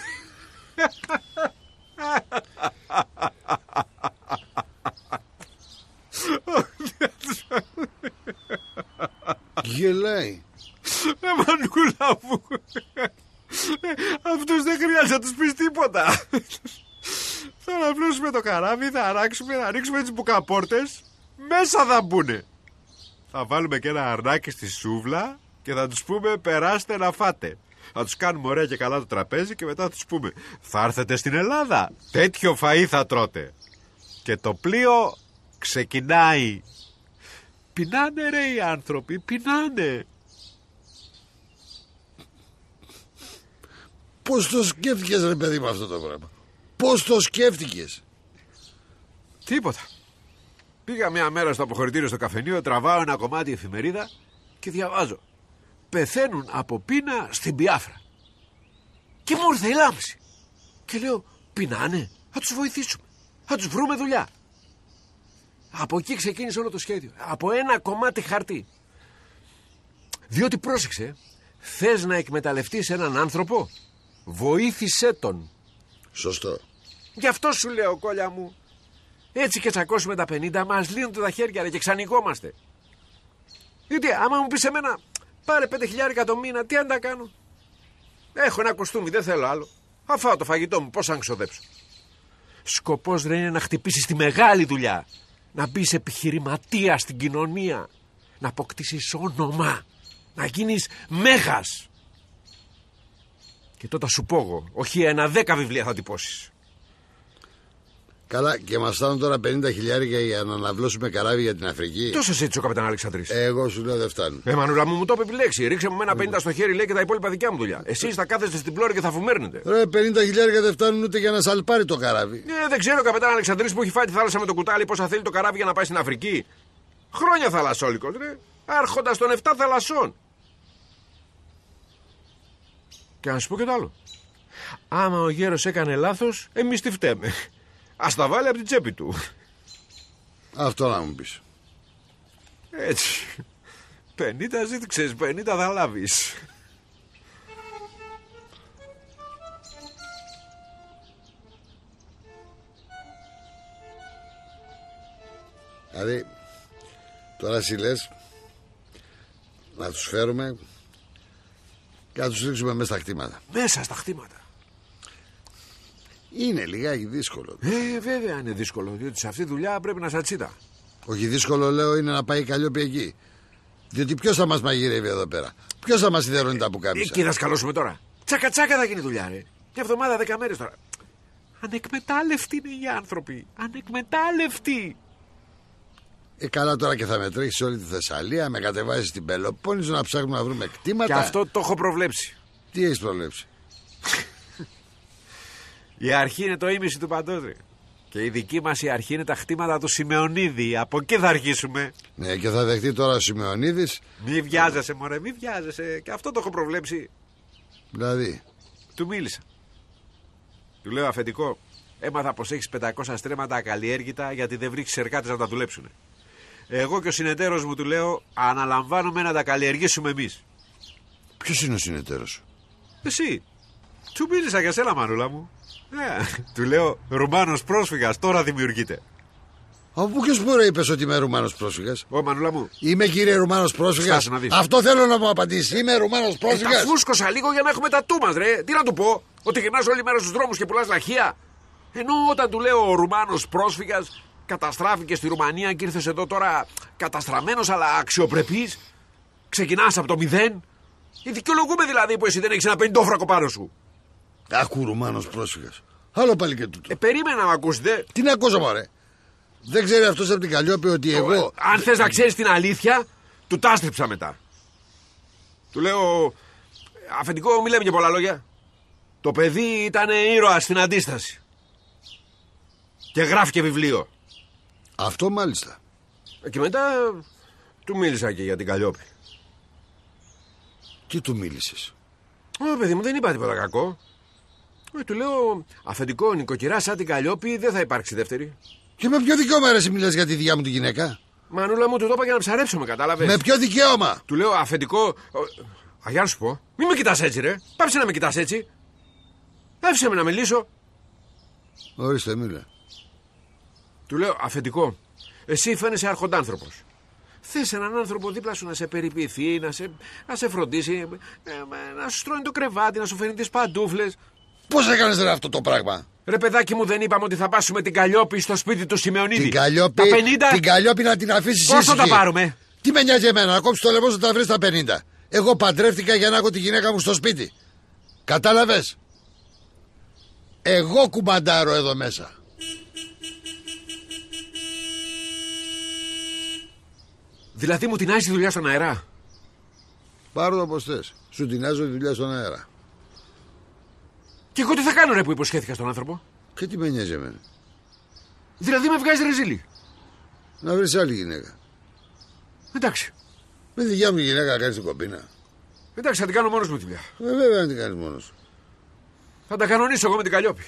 Γελάει. Μανούλα μου, αυτούς δεν χρειάζεται να τους πεις τίποτα. Θα αναπλώσουμε το καράβι, θα αράξουμε, θα ρίξουμε τις μπουκαπόρτες. Μέσα θα μπουνε. Θα βάλουμε και ένα αρνάκι στη σούβλα και θα τους πούμε περάστε να φάτε. Θα τους κάνουμε ωραία και καλά το τραπέζι και μετά θα τους πούμε θα έρθετε στην Ελλάδα, τέτοιο φαΐ θα τρώτε. Και το πλοίο ξεκινάει. Πεινάνε ρε οι άνθρωποι, πεινάνε. Πώς το σκέφτηκες, ρε παιδί μου, αυτό το πράγμα? Πώς το σκέφτηκες? Τίποτα. Πήγα 1 μέρα στο αποχωρητήριο στο καφενείο, τραβάω ένα κομμάτι εφημερίδα και διαβάζω. Πεθαίνουν από πείνα στην Πιάφρα. Και μου ήρθε η λάμψη. Και λέω, πεινάνε, θα τους βοηθήσουμε. Θα τους βρούμε δουλειά. Από εκεί ξεκίνησε όλο το σχέδιο. Από ένα κομμάτι χαρτί. Διότι πρόσεξε, θες να εκμεταλλευτείς έναν άνθρωπο, βοήθησέ τον. Σωστό. Γι' αυτό σου λέω, κόλλια μου. Έτσι και τσακώσουμε τα 50, μας λύνονται τα χέρια, ρε, και ξανικόμαστε. Γιατί άμα μου πεις εμένα, πάρε 5.000 το μήνα, τι αν τα κάνω? Έχω ένα κοστούμι, δεν θέλω άλλο. Θα φάω το φαγητό μου, πώς αν ξοδέψω? Σκοπός ρε είναι να χτυπήσεις τη μεγάλη δουλειά. Να μπεις επιχειρηματία στην κοινωνία. Να αποκτήσεις όνομα. Να γίνεις μέγας. Και τότε σου πω εγώ, όχι 1-10 βιβλία θα τυπώσεις. Καλά, και μας φτάνουν τώρα 50.000 για να αναβλώσουμε καράβι για την Αφρική. Τόσο έτσι ο καπετάν Αλεξανδρής. Εγώ σου λέω δεν φτάνουν. Μανούλα μου το είπε επιλέξει. Ρίξε μου ένα 50 στο χέρι, λέει, και τα υπόλοιπα δικιά μου δουλειά. Εσείς θα κάθεστε στην πλώρη και θα φουμέρνετε. Ρε, 50.000 δεν φτάνουν ούτε για να σαλπάρει το καράβι. Δεν ξέρω ο καπετάν Αλεξανδρής που έχει φάει τη θάλασσα με το κουτάλι πόσα θέλει το καράβι για να πάει στην Αφρική. Χρόνια θαλασσόλικος, ρε. Άρχοντας των 7 θαλασσών. Και να σου πω και το άλλο. Άμα ο γέρος έκανε λάθος, εμείς τι φταίμε? Ας τα βάλει από την τσέπη του. Αυτό να μου πεις. Έτσι. 50 ζήτηξες, 50 θα λάβεις. Δηλαδή, τώρα εσύ λες να τους φέρουμε και να τους ρίξουμε μέσα στα χτήματα. Μέσα στα χτήματα. Είναι λιγάκι δύσκολο. Βέβαια είναι δύσκολο, διότι σε αυτή τη δουλειά πρέπει να σατσίτα. Όχι δύσκολο, λέω, είναι να πάει η Καλλιόπη εκεί. Διότι ποιος θα μας μαγειρεύει εδώ πέρα? Ποιος θα μας σιδερώνει τα πουκάμισα? Εκεί θα σκαλώσουμε τώρα. Τσακα-τσακα θα γίνει δουλειά, ρε. Μια εβδομάδα, 10 μέρες τώρα. Ανεκμετάλλευτοι είναι οι άνθρωποι. Ανεκμετάλλευτοι. Καλά τώρα και θα με τρέχεις σε όλη τη Θεσσαλία, με κατεβάζεις στην Πελοπόννησο να ψάχνουμε να βρούμε κτήματα. Και αυτό το έχω προβλέψει. Τι έχεις προβλέψει? Η αρχή είναι το ίμιση του παντός, ρε. Και η δική μας η αρχή είναι τα χτήματα του Σιμεωνίδη. Από εκεί θα αρχίσουμε. Ναι, και θα δεχτεί τώρα ο Σιμεωνίδης. Μη βιάζεσαι, μωρέ, μη βιάζεσαι. Και αυτό το έχω προβλέψει. Δηλαδή. Του μίλησα. Του λέω, αφεντικό, έμαθα πως έχεις 500 στρέμματα ακαλλιέργητα γιατί δεν βρίσκεις εργάτες να τα δουλέψουν. Εγώ και ο συνεταίρος μου, του λέω, αναλαμβάνουμε να τα καλλιεργήσουμε εμείς. Ποιος είναι ο συνεταίρος σου? Εσύ. Του μίλησα για σένα, μανούλα μου. Του λέω, Ρουμάνος πρόσφυγας, τώρα δημιουργείται. Από πού και σπούρα είπες ότι είμαι Ρουμάνος πρόσφυγας? Ω, μανούλα μου. Είμαι, κύριε, Ρουμάνος πρόσφυγας. Αυτό θέλω να μου απαντήσει. Είμαι Ρουμάνος πρόσφυγας. Τα φούσκωσα λίγο για να έχουμε τα του μας, ρε. Τι να του πω? Ότι γυρνάς όλη μέρα στους δρόμους και πουλάς λαχεία? Ενώ όταν του λέω ο Ρουμάνος πρόσφυγας καταστράφηκε στη Ρουμανία και ήρθες εδώ τώρα καταστραμμένος αλλά αξιοπρεπής, ξεκινάς από το 0. Δικαιολογούμε δηλαδή που εσύ δεν έχεις ένα 50 πάνω σου. Άκου, Ρουμάνος πρόσφυγας. Άλλο πάλι και τούτο. Περίμενα να μ' ακούσετε. Τι να ακούσω, μωρέ? Δεν ξέρει αυτός από την Καλλιόπη ότι εγώ. Αν θες να ξέρεις την αλήθεια, του τάστριψα μετά. Του λέω, αφεντικό, μη λέμε και πολλά λόγια. Το παιδί ήταν ήρωας στην αντίσταση. Και γράφει και βιβλίο. Αυτό μάλιστα. Και μετά του μίλησα και για την Καλλιόπη. Τι του μίλησες? Παιδί μου, δεν είπα τίποτα κακό. Του λέω, αφεντικό, νοικοκυρά σαν την Καλλιόπη δεν θα υπάρξει δεύτερη. Και με ποιο δικαίωμα αρέσει μιλάς για τη δικιά μου τη γυναίκα? Μανούλα μου, του το είπα για να ψαρέψω, με κατάλαβες? Με ποιο δικαίωμα? Του λέω, αφεντικό. Για να σου πω, μη με κοιτάς έτσι, ρε. Πάψε να με κοιτάς έτσι. Άφησε με να μιλήσω. Ορίστε, μίλα. Του λέω, αφεντικό, εσύ φαίνεσαι αρχοντάνθρωπος. Θες έναν άνθρωπο δίπλα σου να σε περιποιηθεί, να σε φροντίσει, να σου στρώνει το κρεβάτι, να σου φέρνει τις παντούφλες. Πώς έκανες ρε αυτό το πράγμα? Ρε παιδάκι μου, δεν είπαμε ότι θα πάσουμε την Καλλιόπη στο σπίτι του Σιμεωνίδη? Την Καλλιόπη, τα 50... την Καλλιόπη να την αφήσεις ήσυχη. Πώς θα τα πάρουμε? Τι με νοιάζει εμένα, να κόψεις το λαιμό σου να τα βρεις τα 50. Εγώ παντρεύτηκα για να έχω τη γυναίκα μου στο σπίτι. Κατάλαβες? Εγώ κουμπαντάρω εδώ μέσα. Δηλαδή μου τεινάζεις τη δουλειά στον αέρα? Πάρω το πως θες. Σου τεινάζω τη δουλειά στον αέρα. Και εγώ τι θα κάνω, ρε, που υποσχέθηκα στον άνθρωπο? Και τι με νοιάζει εμένα? Δηλαδή με βγάζει ρεζίλη. Να βρεις άλλη γυναίκα. Εντάξει. Με δικιά μου γυναίκα να κάνεις την κομπίνα. Εντάξει, θα την κάνω μόνος μου τη δουλειά. Βέβαια να την κάνεις μόνος. Θα τα κανονίσω εγώ με την Καλλιόπη.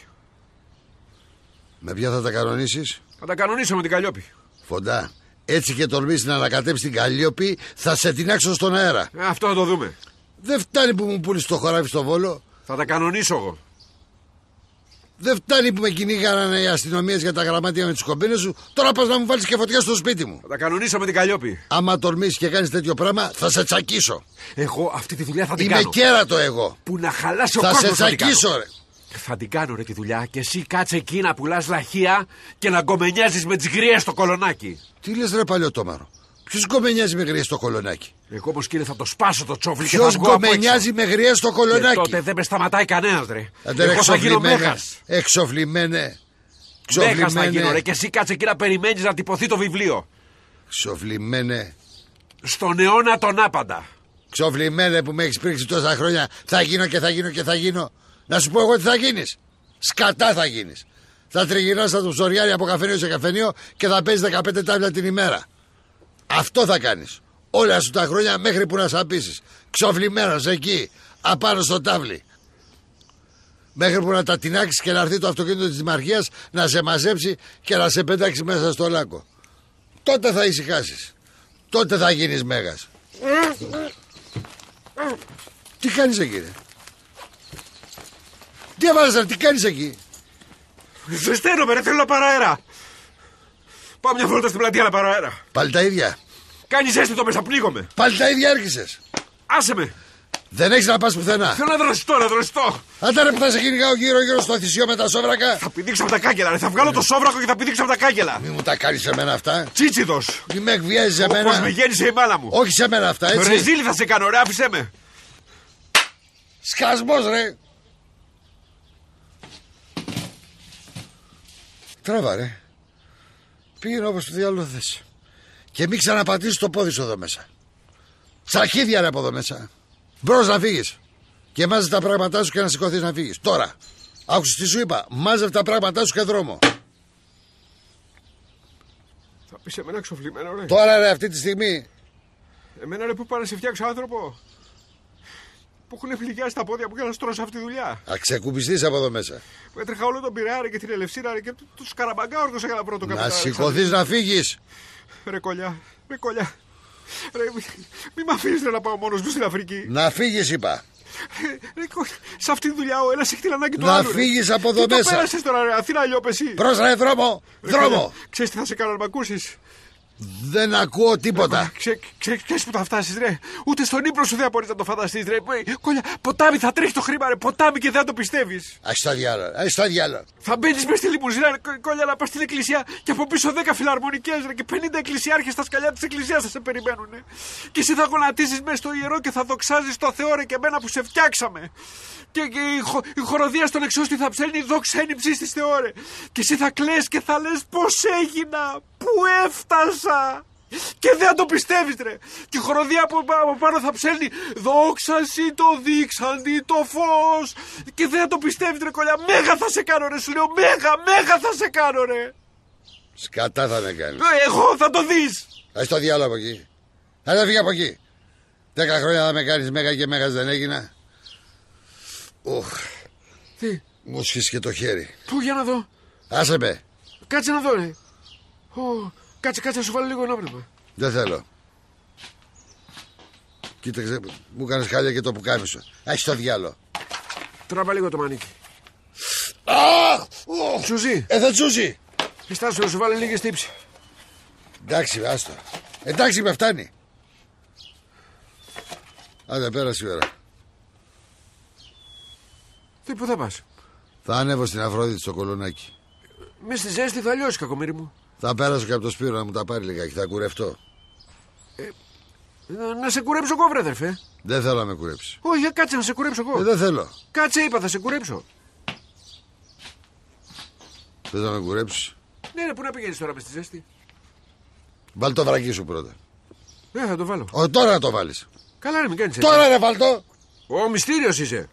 Με ποια θα τα κανονίσεις? Θα τα κανονίσω με την Καλλιόπη. Φοντά, έτσι και τολμήσεις να ανακατέψεις την Καλλιόπη, θα σε τεινάξω στον αέρα. Αυτό θα το δούμε. Δεν φτάνει που μου πούλεις το χωράφι στο Βόλο. Θα τα κανονίσω εγώ. Δεν φτάνει που με κυνήγανε οι αστυνομίες για τα γραμμάτια με τις κομπίνες σου. Τώρα πας να μου βάλεις και φωτιά στο σπίτι μου. Θα τα κανονίσω με την Καλλιόπη. Άμα τολμήσεις και κάνεις τέτοιο πράγμα, θα σε τσακίσω. Εγώ αυτή τη δουλειά θα την Είμαι κάνω. Είμαι κέρατο εγώ. Που να χαλάσει ο κόσμος. κόσμος. Θα σε τσακίσω, ρε. Θα την κάνω, ρε, τη δουλειά. Και εσύ κάτσε εκεί να πουλάς λαχεία και να γκομενιάζεις με τις γριές στο κολονάκι. Τι λες, ρε παλιότομαρο? Ποιος γκομενιάζει με γριές στο κολονάκι? Εγώ όμως, κύριε, θα το σπάσω το τσόφλι. Ποιος γκομενιάζει με γριές στο κολονάκι? Και τότε δεν με σταματάει κανένας, ρε. Εγώ θα γίνω μέγας. Εξοφλημένε. Μέγας θα γίνω, ρε. Και εσύ κάτσε εκεί να περιμένεις να τυπωθεί το βιβλίο. Ξοφλημένε. Στον αιώνα τον άπαντα. Ξοφλημένε που με έχεις πρίξει τόσα χρόνια. Θα γίνω και θα γίνω και θα γίνω. Να σου πω εγώ τι θα γίνεις. Σκατά θα γίνεις. Θα τριγυρνάς από το ψωριάρι από καφενείο σε καφενείο και θα παίζεις 15 τάβλα την ημέρα. Αυτό θα κάνεις. Όλα σου τα χρόνια μέχρι που να σαπίσεις. Ξοφλημένος εκεί, απάνω στο τάβλι. Μέχρι που να τα τεινάξεις και να έρθει το αυτοκίνητο της Δημαρχίας να σε μαζέψει και να σε πετάξει μέσα στο λάκκο. Τότε θα ησυχάσεις. Τότε θα γίνεις μέγας. Τι κάνεις εκεί, ρε? Τι έβαλες, τι κάνεις εκεί? Ζεσταίνομαι, ρε, θέλω να πάρω αέρα. Πάω μια βόλτα στην πλατεία να πάρω αέρα. Πάλι τα ίδια. Κάνει ζέστη το μέσα, πνίγομαι. Πάλι τα ίδια έρχεσες. Άσε με. Δεν έχεις να πας πουθενά. Θέλω να δροσιστώ. Άντε ρε που θα σε κυνηγάω γύρω-γύρω στο θυσίο με τα σόβρακα. Θα πηδήξω από τα κάγκελα, ρε. Θα βγάλω το σόβρακο και θα πηδήξω από τα κάγκελα. Μη μου τα κάνεις σε μένα αυτά. Τσίτσιδος. Μη με εκβιάζεις σε μένα. Όπως με γέννησε η μάνα μου. Όχι σε μένα αυτά, έτσι. Ρεζίλη θα σε κάνω, ρε. Άφησέ με. Σκασμός ρε. Τράβα ρε. Πήγαινε όπως το διάλογο θες. Και μην ξαναπατήσεις το πόδι σου εδώ μέσα. Τσαχίδια ρε από εδώ μέσα. Μπρος να φύγεις. Και μάζε τα πράγματά σου και να σηκωθείς να φύγεις. Τώρα. Άκουσες τι σου είπα. Μάζευε τα πράγματά σου και δρόμο. Θα πεις εμένα εξοφλημένο, ρε. Τώρα ρε αυτή τη στιγμή. Εμένα, ρε, που πάω να σε φτιάξω άνθρωπο. Που έχουν πληγιάσει τα πόδια μου και να στρώσω αυτή τη δουλειά. Α ξεκουμπιστείς από εδώ μέσα. Που έτρεχα όλο τον Πειραιά και την Ελευσίνα και του Καραμπαγκάουργους έκανα πρώτο καπιτάν. Να σηκωθείς να φύγεις. Ρε κολλιά. Ρε, μη μ' αφήνεις να πάω μόνος μου στην Αφρική. Να φύγεις είπα. Σε αυτή τη δουλειά ο ένας έχει την ανάγκη του Να άλλου. φύγεις από εδώ Τι μέσα. το πέρασες τώρα, ρε, Αθήνα αλλιόπεση. Προς ρε δρόμο. Δρόμο. Ξέρεις τι θα σε κάνω να μ' ακούσεις. Δεν ακούω τίποτα. Ξέρεις που θα φτάσεις, ρε. Ούτε στον ύπνο σου δεν μπορείς να το φανταστείς, ρε. Κολλιά, ποτάμι θα τρέχει το χρήμα, ρε. Ποτάμι και δεν θα το πιστεύεις. Ας τα διάλογο. Θα μπαίνεις μες στη λιμουζίνα, ρε, κολλιά, να πας στην εκκλησία και από πίσω 10 φιλαρμονικές, ρε, και 50 εκκλησιάρχες στα σκαλιά της εκκλησίας θα σε περιμένουν. Και εσύ θα γονατίζεις μέσα στο ιερό και θα δοξάζεις το Θεό, ρε, και εμένα που σε φτιάξαμε. Και η χοροδία στον εξώστη θα ψέλνει δόξα εν υψίστης Θεό, ρε. Και εσύ θα κλαις και θα λες πώς έγινα, πού έφτασα. Και δεν θα το πιστεύεις, ρε. Και η χοροδία από πάνω θα ψέλνει δόξαση το δείξαντι το φως. Και δεν θα το πιστεύεις, ρε κολλιά. Μέγα θα σε κάνω, ρε. Σου λέω μέγα θα σε κάνω, ρε. Σκατά θα με κάνεις. Εγώ θα το δεις. Ας το διάλογο από εκεί. Άντε φύγε από εκεί. 10 χρόνια θα με κάνεις μέγα και μέγας δεν έγινα. Τι. Μου σχίσει και το χέρι. Πού, για να δω. Άσε με. Κάτσε να δω, ρε. Κάτσε να σου βάλω λίγο ενόπνευμα. Δεν θέλω. Κοίταξε, μου κάνεις χάλια και το πουκάμισο. Έχει το διάλογο. Τράβα λίγο το μανίκι. Τσούζι. Θα τσούζει. Πιστάσου να σου βάλω λίγη στύψη. Εντάξει, άστο. Εντάξει, με φτάνει. Άντε, πέρασε η ώρα. Τι, πού θα πας? Θα ανέβω στην Αφρόδητη στο Κολονάκι. Μες στη ζέστη θα λιώσει, κακομοίρη μου. Θα πέρασω και από το Σπύρο να μου τα πάρει λιγάκι. Θα κουρευτώ. Να σε κουρέψω εγώ, βρε αδερφέ. Δεν θέλω να με κουρέψει. Όχι, κάτσε να σε κουρέψω εγώ. Δεν θέλω. Κάτσε, είπα, θα σε κουρέψω. Θες να με κουρέψει? Ναι, ρε, πού να πηγαίνεις τώρα μες στη ζέστη? Βάλ το βρακί σου πρώτα. Ναι, θα το βάλω. Τώρα να το βάλεις. Καλά, ρε, μην κάνεις έτσι. Τώρα ρε βάλτο. Ο μυστήριος είσαι.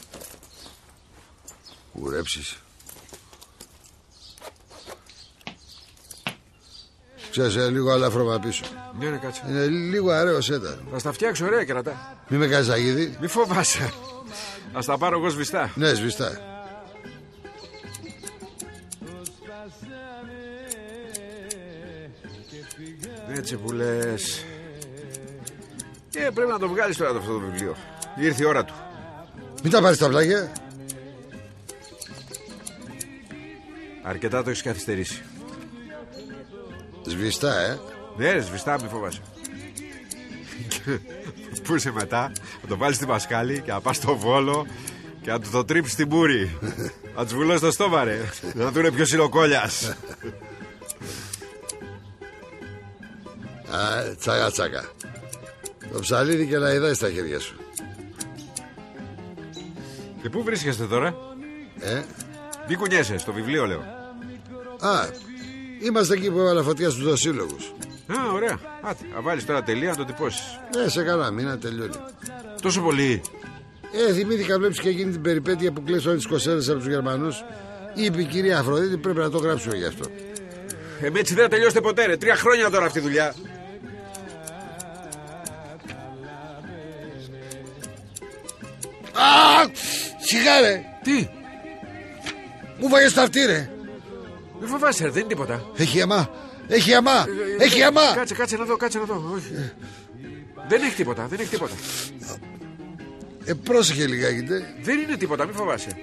Κουρέψεις. Ξέρεις, λίγο αλάφρωμα πίσω. Ναι, ναι, κάτσε. Είναι λίγο αραίος ήταν. Θα στα φτιάξω, ωραία κερατά. Μη με κάνεις αγίδι. Μη φοβάσαι. Ας τα πάρω εγώ σβηστά. Ναι, σβηστά. Έτσι που λες. Πρέπει να το βγάλεις τώρα αυτό το βιβλίο. Ήρθε η ώρα του. Μην τα πάρεις τα πλάγια. Αρκετά το έχεις καθυστερήσει. Σβηστά, Ναι, σβηστά, μη φοβάσαι. Πού είσαι μετά? Να το βάλεις στη μασκάλη και να πας στο Βόλο και να του το τρίψεις στην πούρη. Να τους βουλώσεις το στόμα, ρε. Να δούνε ποιος είναι ο Κόλλιας. Τσάκα τσάκα. Το ψαλίδι και να ειδάει στα χέρια σου. Και πού βρίσκεστε τώρα? Μη κουνιέσαι, στο βιβλίο λέω. Είμαστε εκεί που έβαλα φωτιά στους δοσύλλογους. Ωραία. Άτε, να βάλεις τώρα τελεία να το τυπώσεις. Σε καλά μήνα τελειώνει. Τόσο πολύ? Θυμήθηκα, βλέπεις, και εκείνη την περιπέτεια που κλαίσανε τις κοσέρες από τους Γερμανούς. Είπε η κυρία Αφροδίτη, πρέπει να το γράψουμε γι' αυτό. Έτσι δεν θα τελειώσετε ποτέ, ρε. 3 χρόνια τώρα αυτή η δουλειά. Σιγά ρε. Τι? Μου βάγες τα αυτή ρε. Μη φοβάσαι, ρε, δεν είναι τίποτα. Έχει αμά. Έχει αμά. Έχει αμά. Κάτσε να δω. Όχι. Δεν έχει τίποτα. Πρόσεχε λιγάκι. Δεν είναι τίποτα, μη φοβάσαι.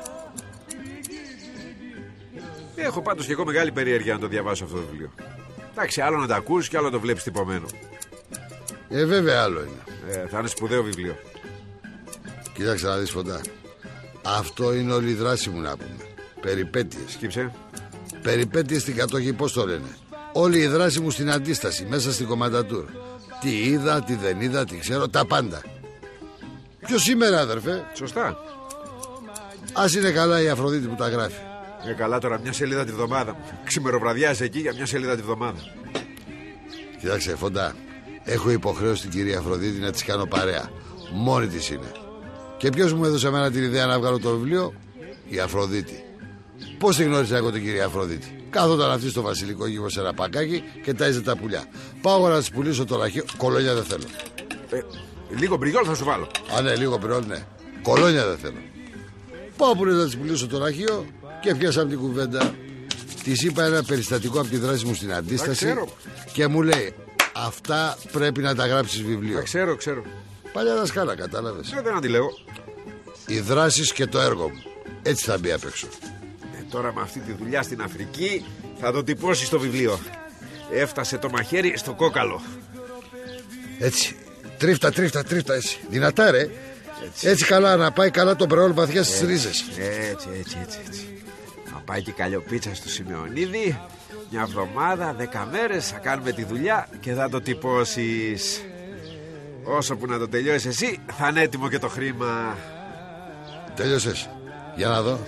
Έχω πάντως και εγώ μεγάλη περιέργεια να το διαβάσω αυτό το βιβλίο. Εντάξει, άλλο να τα ακούς και άλλο να το βλέπεις τυπωμένο. Βέβαια άλλο είναι. Θα είναι σπουδαίο βιβλίο. Κοίταξε να δεις, Φωτά. Αυτό είναι όλη η δράση μου, να πούμε. Περιπέτειες. Σκύψε. Περιπέτειες στην κατοχή, πώς το λένε. Όλη η δράση μου στην αντίσταση, μέσα στην κομματατούρ. Τι είδα, τι δεν είδα, τι ξέρω, τα πάντα. Ποιο σήμερα, αδερφέ. Σωστά. Ας είναι καλά η Αφροδίτη που τα γράφει. Καλά τώρα, μια σελίδα τη βδομάδα. Ξημεροβραδιάζει εκεί για μια σελίδα τη βδομάδα. Κοιτάξτε, Φωτά, έχω υποχρέωση την κυρία Αφροδίτη να της κάνω παρέα. Μόνη της είναι. Και ποιος μου έδωσε εμένα την ιδέα να βγάλω το βιβλίο? Η Αφροδίτη. Πώς τη γνώρισα εγώ την κυρία Αφροδίτη? Κάθονταν αυτή στο βασιλικό γύρο σε ένα πακάκι και τάιζε τα πουλιά. Πάω να της πουλήσω το λαχείο. Κολόνια δεν θέλω. Λίγο μπριγιόλ θα σου βάλω. Α, ναι, λίγο μπριγιόλ, ναι. Κολόνια δεν θέλω. Πάω που να της πουλήσω το λαχείο και πιάσα από την κουβέντα. Της είπα ένα περιστατικό από τη δράση μου στην αντίσταση και μου λέει, αυτά πρέπει να τα γράψεις βιβλίο. Ξέρω. Παλιά δασκάλα, κατάλαβες. Δεν αντιλέγω. Οι δράσεις και το έργο μου. Έτσι θα μπει απ' έξω. Τώρα με αυτή τη δουλειά στην Αφρική θα το τυπώσει στο βιβλίο. Έφτασε το μαχαίρι στο κόκαλο. Έτσι. Τρίφτα έτσι. Δυνατά, ρε. Έτσι καλά, να πάει καλά το μπρεόλ βαθιά στις ρίζες. Έτσι. Θα πάει και καλλιοπίτσα στο Σημεωνίδη. Μια εβδομάδα, 10 μέρες θα κάνουμε τη δουλειά και θα το τυπώσεις. Όσο που να το τελειώσεις εσύ, θα είναι έτοιμο και το χρήμα. Τελειώσες? Για να δω.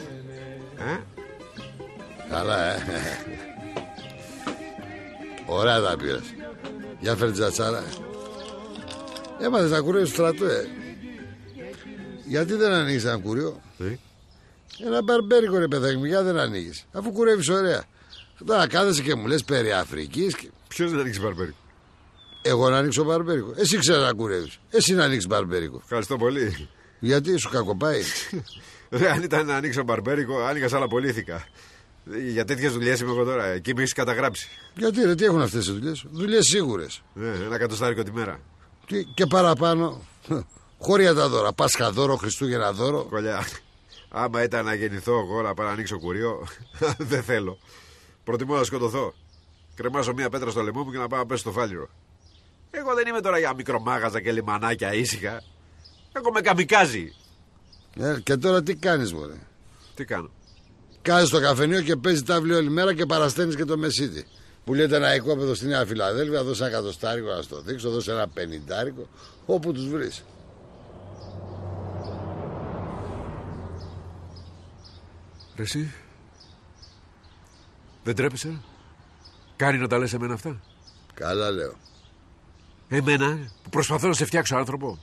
Καλά, Ωραία τα πήρες. Για φέρε τζατσάρα. Έμαθες να κουρεύεις στο στρατό, Γιατί δεν ανοίγεις ένα κούριο? Ένα μπαρμπέρικο, ρε παιδάκι μου, για δεν ανοίγεις? Αφού κουρεύεις ωραία. Τώρα κάθεσαι και μου λες περί Αφρικής και... Ποιος δεν ανοίξει μπαρμπέρικο? Εγώ να ανοίξω μπαρμπέρικο? Εσύ ξέρεις να κουρεύεις. Εσύ να ανοίξεις μπαρμπέρικο. Ευχαριστώ πολύ. Γιατί σου κακοπάει? Αν ήταν να ανοίξω μπαρμπέρικο, άνοιγα σαν απολύθηκα. Για τέτοιες δουλειές είμαι εγώ τώρα. Εκεί με έχεις καταγράψει. Γιατί ρε, τι έχουν αυτές οι δουλειές? Δουλειές σίγουρες. Ένα εκατοστάρικο τη μέρα. Και παραπάνω. Χώρια τα δώρα. Πάσχα δώρο, Χριστούγεννα δώρο. Κολλιά. Άμα ήταν να γεννηθώ εγώ να πάω να ανοίξω κουρίο, δεν θέλω. Προτιμώ να σκοτωθώ. Κρεμάσω μία πέτρα στο λαιμό μου και να πάω να πέσω στο φάλιρο. Εγώ δεν είμαι τώρα για μικρομάγαζα και λιμανάκια ήσυχα. Εγώ με καμικάζει. Και τώρα τι κάνεις, μωρέ? Τι κάνω? Κάθεσαι στο καφενείο και παίζει τάβλη όλη μέρα και παρασταίνεις και το μεσίτη. Που λέτε ένα οικόπεδο στη Νέα Φιλαδέλφια, δώσε ένα εκατοστάρικο να στο δείξω, δώσε ένα 50, όπου τους βρεις. Ρε εσύ, δεν τρέπεσαι? Κάνει να τα λες εμένα αυτά? Καλά λέω. Εμένα που προσπαθώ να σε φτιάξω άνθρωπο.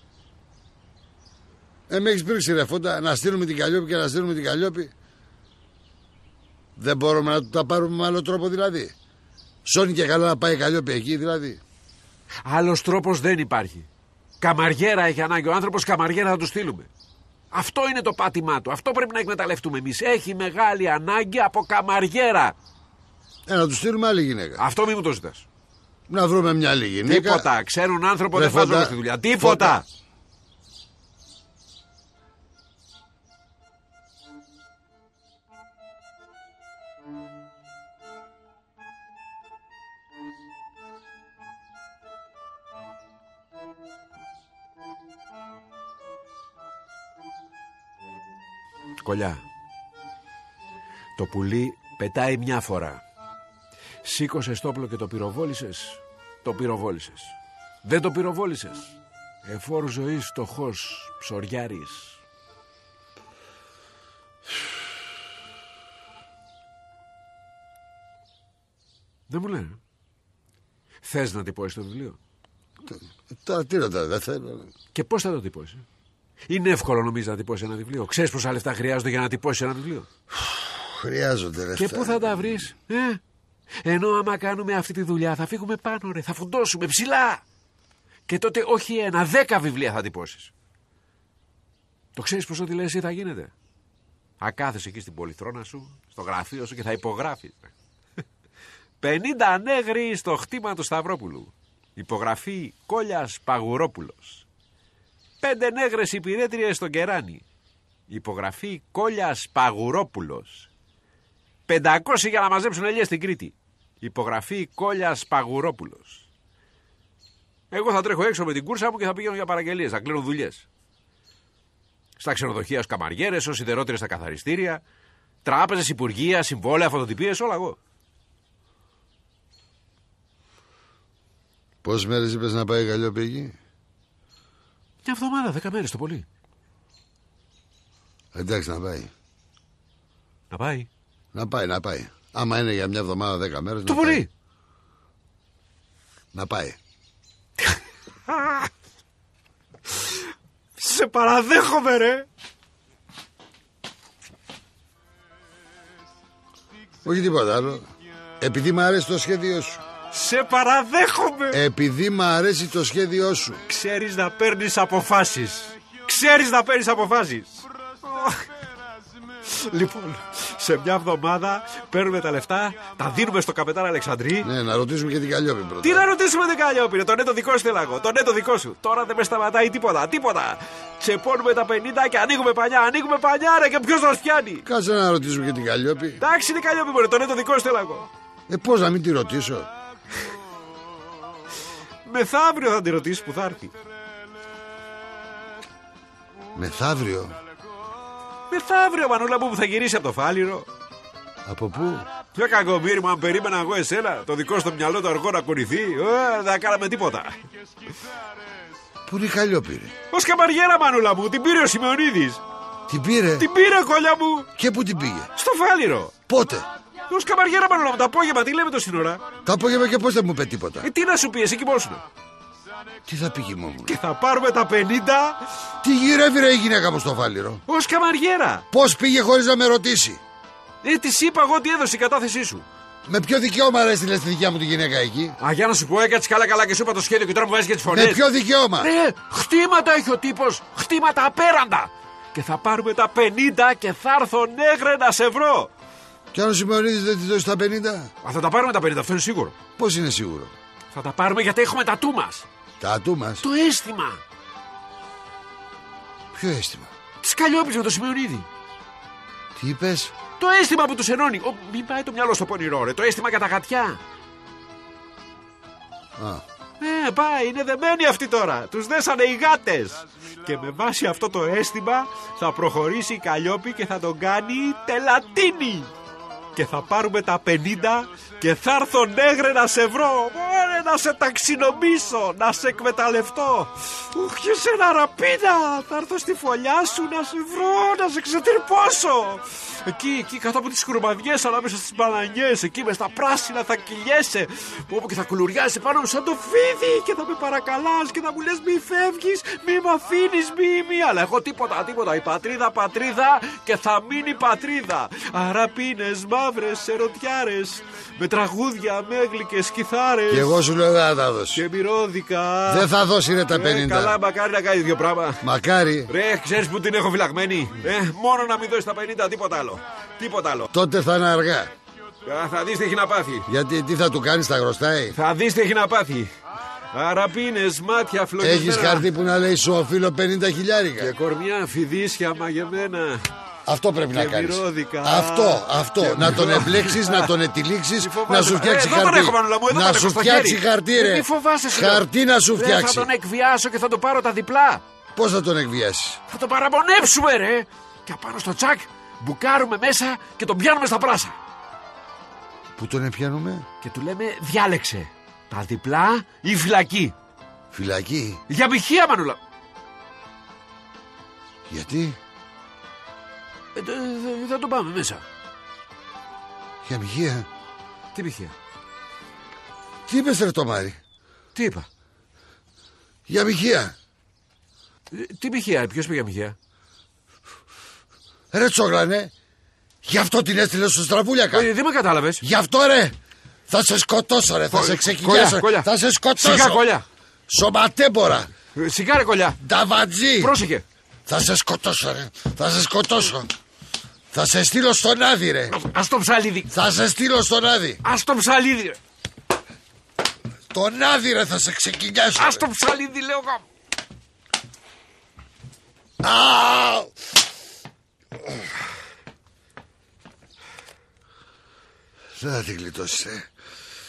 Με έχεις πρίξει, ρε Φώτα, να στείλουμε την Καλλιόπη και να στείλουμε την Καλλιόπη. Δεν μπορούμε να τα πάρουμε με άλλο τρόπο δηλαδή? Σώνει και καλά να πάει η Καλλιόπη εκεί δηλαδή? Άλλος τρόπος δεν υπάρχει. Καμαριέρα έχει ανάγκη ο άνθρωπος, καμαριέρα θα του στείλουμε. Αυτό είναι το πάτημά του. Αυτό πρέπει να εκμεταλλευτούμε εμείς. Έχει μεγάλη ανάγκη από καμαριέρα. Να του στείλουμε άλλη γυναίκα. Αυτό μη μου το ζητάς. Να βρούμε μια άλλη γυναίκα. Τίποτα. Ξέρουν άνθρωπο, δεν βάζουν στη δουλειά. Τίποτα. Φώτα. Κολλιά. Το πουλί πετάει μια φορά. Σήκωσες το όπλο και το πυροβόλησες. Το πυροβόλησες. Δεν το πυροβόλησες. Εφόρου ζωής φτωχός ψωριάρης. Δεν μου λένε. Θες να τυπώσεις το βιβλίο? Τώρα τι ρωτάω, δεν θέλω. Και πώς θα το τυπώσεις? Είναι εύκολο νομίζεις να τυπώσεις ένα βιβλίο? Ξέρεις πόσα λεφτά χρειάζονται για να τυπώσεις ένα βιβλίο? Χρειάζονται λεφτά. Και πού θα τα βρεις? Ενώ άμα κάνουμε αυτή τη δουλειά θα φύγουμε πάνω, ρε, θα φουντώσουμε ψηλά. Και τότε όχι 1, 10 βιβλία θα τυπώσεις. Το ξέρεις πως ό,τι λες εσύ θα γίνεται? Θα κάθεσαι εκεί στην πολυθρόνα σου, στο γραφείο σου και θα υπογράφεις. 50 νέγροι στο χτήμα του Σταυρόπουλου. Υπογραφή Κόλιας Παγουρόπουλος. 5 νέγρες υπηρέτριες στον Κεράνι. Υπογραφή Κόλιας Παγουρόπουλος. 500 για να μαζέψουν ελιές στην Κρήτη. Υπογραφή Κόλιας Παγουρόπουλος. Εγώ θα τρέχω έξω με την κούρσα μου και θα πηγαίνω για παραγγελίες, θα κλείνω δουλειές. Στα ξενοδοχεία ως καμαριέρες, ως σιδερότερες στα καθαριστήρια, τράπεζες, υπουργεία, συμβόλαια, φωτοτυπίες, όλα εγώ. Πόσες μέρες είπες να πάει Καλλιόπη εκεί? Μια εβδομάδα, 10 μέρες το πολύ. Εντάξει, να πάει. Να πάει. Να πάει. Άμα είναι για μια εβδομάδα 10 μέρες. Το πολύ. Να πάει. Σε παραδέχομαι, ρε. Όχι τίποτα άλλο. Επειδή μ' αρέσει το σχέδιό σου. Σε παραδέχομαι. Επειδή μ' αρέσει το σχέδιό σου. Ξέρεις να παίρνεις αποφάσεις. Λοιπόν, σε μια εβδομάδα παίρνουμε τα λεφτά, τα δίνουμε στο καπετάν Αλεξανδρή. Ναι, να ρωτήσουμε και την Καλλιόπη πρώτα. Τι να ρωτήσουμε την Καλλιόπη, τον έτο δικό σου θέλω. Τον έτο δικό σου. Τώρα δεν με σταματάει τίποτα. Τσεπώνουμε τα 50 και ανοίγουμε πανιά, ρε, και ποιος μας πιάνει? Κάτσε να ρωτήσουμε και την Καλλιόπη. Εντάξει, την Καλλιόπη, μωρέ, τον έτο δικό σου θέλω. Πώς να μην τη ρωτήσω? Μεθαύριο θα τη ρωτήσεις που θα έρθει. Μεθαύριο, Μανούλα μου, που θα γυρίσει από το Φάληρο. από πού? Ποιο κακομοίρι μου, αν περίμενα εγώ εσένα, το δικό στο μυαλό του αργό να κουνηθεί, δεν θα κάναμε τίποτα. Πού είναι η Καλλιόπη, ρε? Ως καμαριέρα, Μανούλα μου, την πήρε ο Σιμεωνίδης. Την πήρε? Την πήρε, κόλλια μου. Και πού την πήγε? Στο Φάληρο. Πότε? Ως καμαριέρα, Μανούλα μου, το απόγευμα, τι λέμε το σύνορα. Το απόγευμα και πώς δεν μου είπε τίποτα? Τι να σου πει, εσύ κοιμόσουν. Τι θα πει κοιμόμουν? Και θα πάρουμε τα 50. Τι γυρεύει ρε η γυναίκα μου στο Φάληρο? Ως καμαριέρα. Πώς πήγε χωρίς να με ρωτήσει? Της είπα εγώ τι έδωσε η κατάθεσή σου. Με ποιο δικαίωμα ρε έστειλες τη δικιά μου τη γυναίκα εκεί? Α, για να σου πω, έκατσε καλά και σου είπα το σχέδιο και τώρα μου βάζεις και τις φωνές. Με ποιο δικαίωμα? Χτήματα έχει ο τύπος, χτήματα απέραντα. Και θα πάρουμε τα 50 και θα έρθω νέγρε να σε βρω. Κι αν ο Σιμεωνίδης δεν τη δώσει τα 50? Θα τα πάρουμε τα 50, αυτό είναι σίγουρο. Πώς είναι σίγουρο? Θα τα πάρουμε γιατί έχουμε τα του μας. Τα ατού μας? Το αίσθημα. Ποιο αίσθημα? Της Καλλιόπης με το Σιμεωνίδη. Τι είπες? Το αίσθημα που τους ενώνει. Μην πάει το μυαλό στο πονηρό, ρε. Το αίσθημα για τα γατιά. Πάει, είναι δεμένοι αυτοί τώρα. Τους δέσανε οι γάτες. Και με βάση αυτό το αίσθημα θα προχωρήσει η Καλλιόπη και θα τον κάνει τελατίνι. Και θα πάρουμε τα 50 και θα έρθω νέγρε να σε βρω. Μωρέ, να σε ταξινομήσω, να σε εκμεταλλευτώ. Και σε ένα ραπίνα. Θα έρθω στη φωλιά σου να σε βρω, να σε ξετρυπώσω. Εκεί κάτω από τις κουρμαδιές, ανάμεσα στις μπανανιές, εκεί μες στα πράσινα θα κυλιέσαι. Όπου και θα κουλουριάζεσαι πάνω μου σαν το φίδι. Και θα με παρακαλάς και θα μου λες μη φεύγεις, μη μ' αφήνεις, μη. Αλλά εγώ τίποτα. Η πατρίδα και θα μείνει πατρίδα. Αραπίνες, μαύρες, ερωτιάρες. Με τραγούδια, με έγλικες κιθάρες. Και εγώ σου λέω δεν θα τα δώσει. Και μυρώδικα. Δεν θα δώσει ρε τα 50. Καλά, μακάρι να κάνει δύο πράγματα. Μακάρι. Ρε, ξέρεις που την έχω φυλαγμένη. Μόνο να μην δώσει τα 50, τίποτα άλλο. Τότε θα είναι αργά. Θα δεις τι έχει να πάθει. Γιατί τι θα του κάνεις, τα χρωστάει? Θα δεις τι έχει να πάθει. Αραπίνες, μάτια φλογισμένα. Έχεις χαρτί που να λέει σου οφείλω 50 χιλιάρικα? Και κορμιά, φιδίσια μαγεμένα. Αυτό πρέπει να κάνεις. Μυρώδικα. Αυτό. Να τον εμπλέξεις, να τον ετυλίξεις, να σου φτιάξει εδώ χαρτί. τον έχω, Μανούλα μου, εδώ Να τον σου έχω στο φτιάξει χέρι. χαρτί, ρε. Μη φοβάσαι, Χαρτί να σου φτιάξει. Θα τον εκβιάσω και θα το πάρω τα διπλά. Πώς θα τον εκβιάσεις? Θα τον παραπονέψουμε, ρε. Και απάνω στο τσακ μπουκάρουμε μέσα και τον πιάνουμε στα πράσα. Πού τον πιάνουμε? Και του λέμε διάλεξε τα διπλά ή φυλακή. Φυλακή? Για πηχεία, Μανούλα. Γιατί? Θα τον πάμε μέσα. Για πηχεία? Τι πηχεία? Τι είπες ρε Τομάρη? Τι είπα? Για πηχεία. Τι πηχεία, ποιος πήγε για πηχεία? Ρε τσόγλανε, γι' αυτό την έστειλε στο στραβούλιακα. Δεν με κατάλαβες. Γι' αυτό ρε. Θα σε σκοτώσω ρε, θα σε ξεκινήσω. Κόλια. Θα σε σκοτώσω. Σιγά, Κόλια. Σωματέμπορα. Σιγάρε, Κόλια. Νταβατζή. Πρόσεχε. Θα σε σκοτώσω ρε. Θα σε σκοτώσω. Θα σε στείλω στον Άδη ρε. Ας το ψαλίδι. Θα σε στείλω στον Άδη. Ας το ψαλίδι. Τον Άδη ρε θα σε ξεκινιάσω. Ας το ψαλίδι λέω εγώ. Δεν θα την γλιτώσεις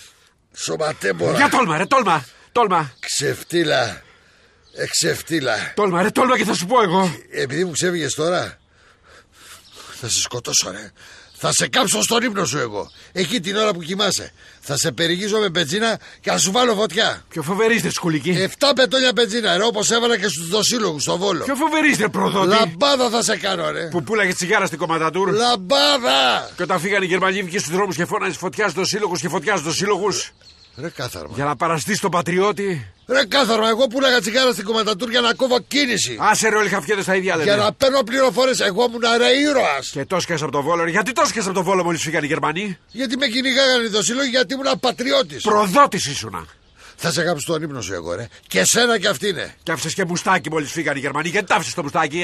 Σωματέμπορα. Για τόλμα, ρε, τόλμα. Τόλμα. Ξεφτύλα. Ξεφτύλα. Τόλμα, ρε, τόλμα και θα σου πω εγώ. Επειδή μου ξέφυγες τώρα, θα σε σκοτώσω, ρε. Θα σε κάψω στον ύπνο σου εγώ. Εκεί την ώρα που κοιμάσαι. Θα σε περιγίζω με μπενζίνα και θα σου βάλω φωτιά. Πιο φοβερή είστε, σκουλική. 7 πετόνια μπενζίνα, ρε, όπως έβαλα και στους δοσύλλογους στο Βόλο. Πιο φοβερή είστε, προδότη. Λαμπάδα θα σε κάνω, ρε. Που πουλάγε τσιγάρα στην κομματατούρ. Λαμπάδα! Και όταν φύγανε οι Γερμανοί, βγήκε στους δρόμους και φώναζε φωτιά στους σύλλογους και φωτιά στους σύλλογους. Ρε κάθαρμα. Για να παραστείς τον πατριώτη. Ρε κάθαρμα, εγώ πουλάγα τσιγάρα στην κομματατούρ για να κόβω κίνηση. Άσε ρε, όλοι οι χαφιέδες τα ίδια λένε. Για να παίρνω πληροφορίες, εγώ ήμουν ρε ήρωας. Και το σκέσα από το Βόλο, ρε. Γιατί το σκέσα από το Βόλο μόλις φύγανε οι Γερμανοί. Γιατί με κυνηγάγανε οι δοσύλλογοι, γιατί ήμουν πατριώτης. Προδότης ήσουνα. Θα σε κάψω τον ύπνο σου εγώ, ρε. Και εσένα κι αυτή είναι. Και άφησες και μουστάκι μόλις φύγανε οι Γερμανοί. Γιατί τα άφησες το μουστάκι,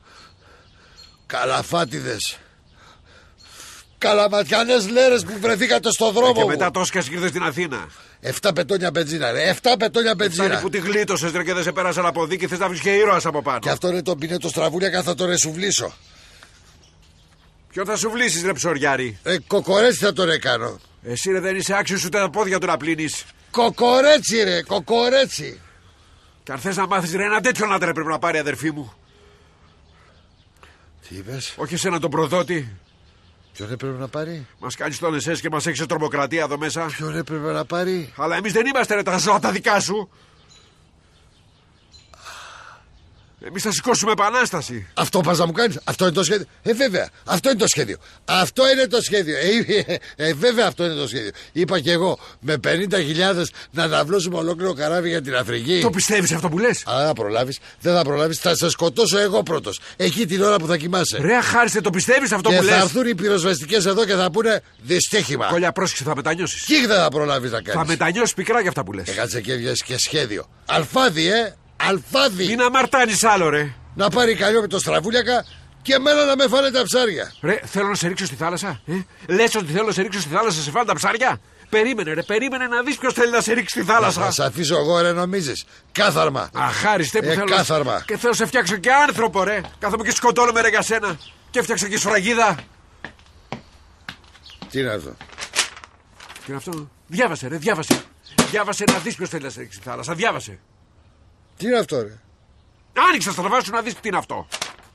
Καλαφάτιδες. Καλαματιανές λέρες που βρεθήκατε στο δρόμο και μου. μετά το σκέσα και ήρθες στην Αθήνα. 7 πετόνια μπενζίνα, ρε. 7 πετόνια μπενζίνα. Φτάνει που τη γλίτωσες, ρε, και δεν σε πέρασαν από δίκη. Θες να βρεις και ήρωας από πάνω. Και αυτό είναι το πινέτο στραβούλια, θα το ρεσουβλήσω. Ποιο θα σου βλύσεις, ρε ψωριάρη. Κοκορέτσι θα το ρε κάνω. Εσύ, ρε, δεν είσαι άξιος ούτε τα πόδια του να πλύνεις. Κοκορέτσι, ρε, κοκορέτσι. Και αν θες να μάθεις, ρε, ένα τέτοιο άντρα πρέπει να πάρει, αδερφή μου. Τι είπες? Όχι εσένα τον προδότη. Ποιον έπρεπε να πάρει? Μας κάνεις τον εσές και μας έχεις σε τρομοκρατία εδώ μέσα. Ποιον έπρεπε να πάρει? Αλλά εμείς δεν είμαστε, ρε, τα ζώα τα δικά σου. Εμείς θα σηκώσουμε επανάσταση. Αυτό πας να μου κάνεις? Αυτό είναι το σχέδιο? Βέβαια, αυτό είναι το σχέδιο. Αυτό είναι το σχέδιο. Βέβαια, αυτό είναι το σχέδιο. Είπα και εγώ με 50.000 να αναβλώσουμε ολόκληρο καράβι για την Αφρική. Το πιστεύεις αυτό που λες? Αλλά θα προλάβεις, δεν θα προλάβεις. Θα σε σκοτώσω εγώ πρώτος. Εκεί την ώρα που θα κοιμάσαι. Ρε αχάριστε, το πιστεύεις αυτό που λες? Και θα έρθουν οι πυροσβεστικές εδώ και θα πούνε δυστύχημα. Κολλιά, πρόσεξε, θα μετανιώσεις. Τι δεν θα προλάβεις να κάνεις? Θα μετανιώσεις πικρά για αυτά που λες. Κάτσε και έβγες και σχέδιο. Αλφάδι, Αλφάδι. Μην αμαρτάνεις άλλο, ρε. Να πάρει καλλιό με το στραβούλιακα και εμένα να με φάνε τα ψάρια. Ρε, θέλω να σε ρίξω στη θάλασσα. Λες ότι θέλω να σε ρίξω στη θάλασσα, σε φάνε τα ψάρια. Περίμενε, ρε, περίμενε να δεις ποιος θέλει να σε ρίξει στη θάλασσα. Θα σε αφήσω εγώ, ρε, νομίζεις? Κάθαρμα. Αχάριστε που θέλω. Κάθαρμα. Και θέλω να σε φτιάξω και άνθρωπο, ρε. Κάθομαι και σκοτώνομαι, ρε, για σένα. Και φτιάξω και σφραγίδα. Τι είναι αυτό? Τι είναι αυτό? Διάβασε, ρε, διάβασε. Διάβασε να δεις ποιος θέλει να σε ρίξει στη θάλασσα. Διάβασε. Τι είναι αυτό, ρε? Άνοιξε τα στραβά σου να δεις τι είναι αυτό.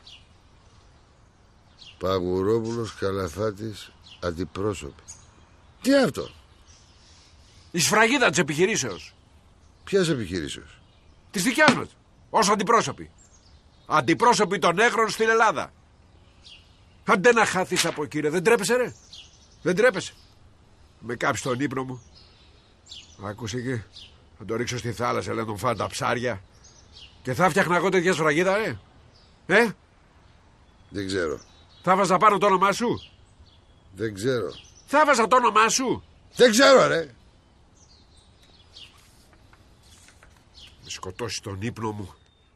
Παγουρόπουλος Καλαφάτης αντιπρόσωπη. Τι είναι αυτό? Η σφραγίδα της επιχειρήσεως. Ποιας επιχειρήσεως? Της δικιάς μας. Ως αντιπρόσωποι. Αντιπρόσωποι των νέγρων στην Ελλάδα. Άντε να χάθεις από εκεί, ρε. Δεν τρέπεσαι, ρε. Δεν τρέπεσαι. Με κάψει τον ύπνο μου. Άκουσε και θα το ρίξω στη θάλασσα, λέει, τον φάνε τα ψάρια. Και θα φτιάχνα εγώ τέτοια σφραγίδα, ρε. Δεν ξέρω. Θα βάζα πάνω το όνομά σου. Δεν ξέρω. Θα βάζα το όνομά σου. Δεν ξέρω, ρε. Με σκοτώσει τον ύπνο μου.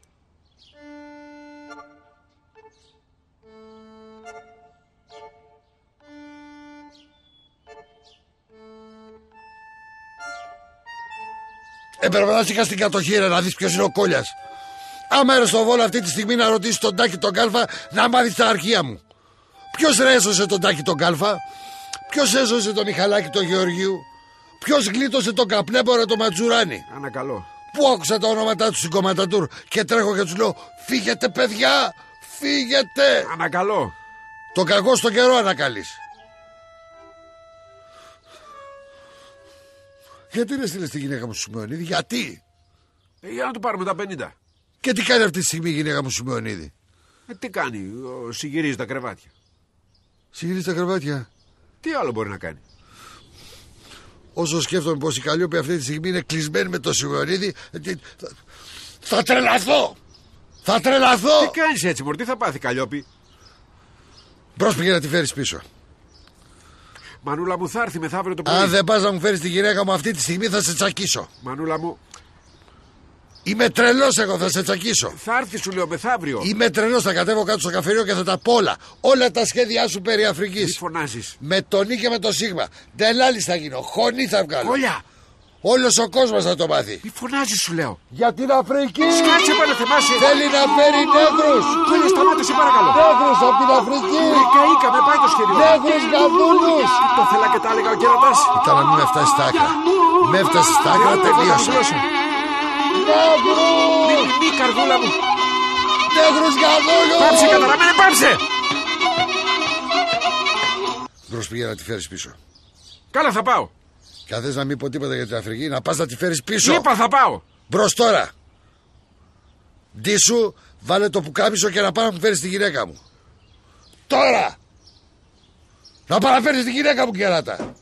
Έπρεπε να σήκα στην κατοχή, ρε, να δεις ποιος είναι ο Κόλλιας. Άμα έρθει στο Βόλο αυτή τη στιγμή να ρωτήσει τον Τάκη τον Κάλφα να μάθει τα αρχεία μου. Ποιος ρε έσωσε τον Τάκη τον Κάλφα? Ποιος έσωσε τον Μιχαλάκη τον Γεωργίου? Ποιος γλίτωσε τον Καπνέμπορο τον Ματζουράνη? Ανακαλώ. Πού άκουσα τα ονόματά τους στην κομματατούρ και τρέχω και τους λέω φύγετε παιδιά, φύγετε. Ανακαλώ. Το κακό στον καιρό ανακαλείς. Γιατί ρε στείλες τη γυναίκα μου σου Σιμεωνίδη? Γιατί? Για να του πάρουμε τα 50. Και τι κάνει αυτή τη στιγμή η γυναίκα μου σου Σιμεωνίδη? Τι κάνει? Συγυρίζει τα κρεβάτια. Συγυρίζει τα κρεβάτια. Τι άλλο μπορεί να κάνει? Όσο σκέφτομαι πως η Καλλιόπη αυτή τη στιγμή είναι κλεισμένη με το Σιμεωνίδη, θα τρελαθώ. Θα τρελαθώ. Τι κάνεις έτσι, μωρέ? Τι θα πάθει Καλλιόπη? Μπρος πήγε να τη φέρεις πίσω. Μανούλα μου, θα έρθει μεθαύριο το πρωί. Αν δεν πας να μου φέρεις τη γυναίκα μου αυτή τη στιγμή θα σε τσακίσω. Μανούλα μου. Είμαι τρελός εγώ, θα σε τσακίσω. Θα έρθει, σου λέω, μεθαύριο. Είμαι τρελός, θα κατέβω κάτω στο καφενείο και θα τα πω όλα. Όλα τα σχέδιά σου περί Αφρικής. Τι φωνάζεις? Με τον Ι και με το Σίγμα. Ντελάλης θα γίνω, χωνή θα βγάλω. Κόλια! Όλος ο κόσμος θα το μάθει. Μη φωνάζεις, σου λέω. Για την Αφρική. Σκάτσε πάλι, θυμάσαι. Θέλει να φέρει νέγρους. Κόλλια, σταμάτησε παρακαλώ. Νέγρους από την Αφρική. Καήκα, με πάει το σχέδιο. Νέγρους γαδούλους. Το θέλα και τα έλεγα ο κερατάς. Ήταν να μην με φτάσει στα άκρα. Με έφτασε στα άκρα, τελείωσα. Νέγρους. Μη καρδούλα μου. Νέγρους γαδούλους. Πάψε, καταραμένε, πάψε. Μπρος, πήγε να τη φέρεις πίσω. Καλά, θα πάω. Και αν θες να μην πω τίποτα για την Αφρική, να πας να τη φέρεις πίσω. Είπα, θα πάω. Μπρος τώρα. Ντύσου, βάλε το πουκάμισο και να πάω να μου φέρεις τη γυναίκα μου. Τώρα! Να πάω να φέρεις τη γυναίκα μου, κεράτα.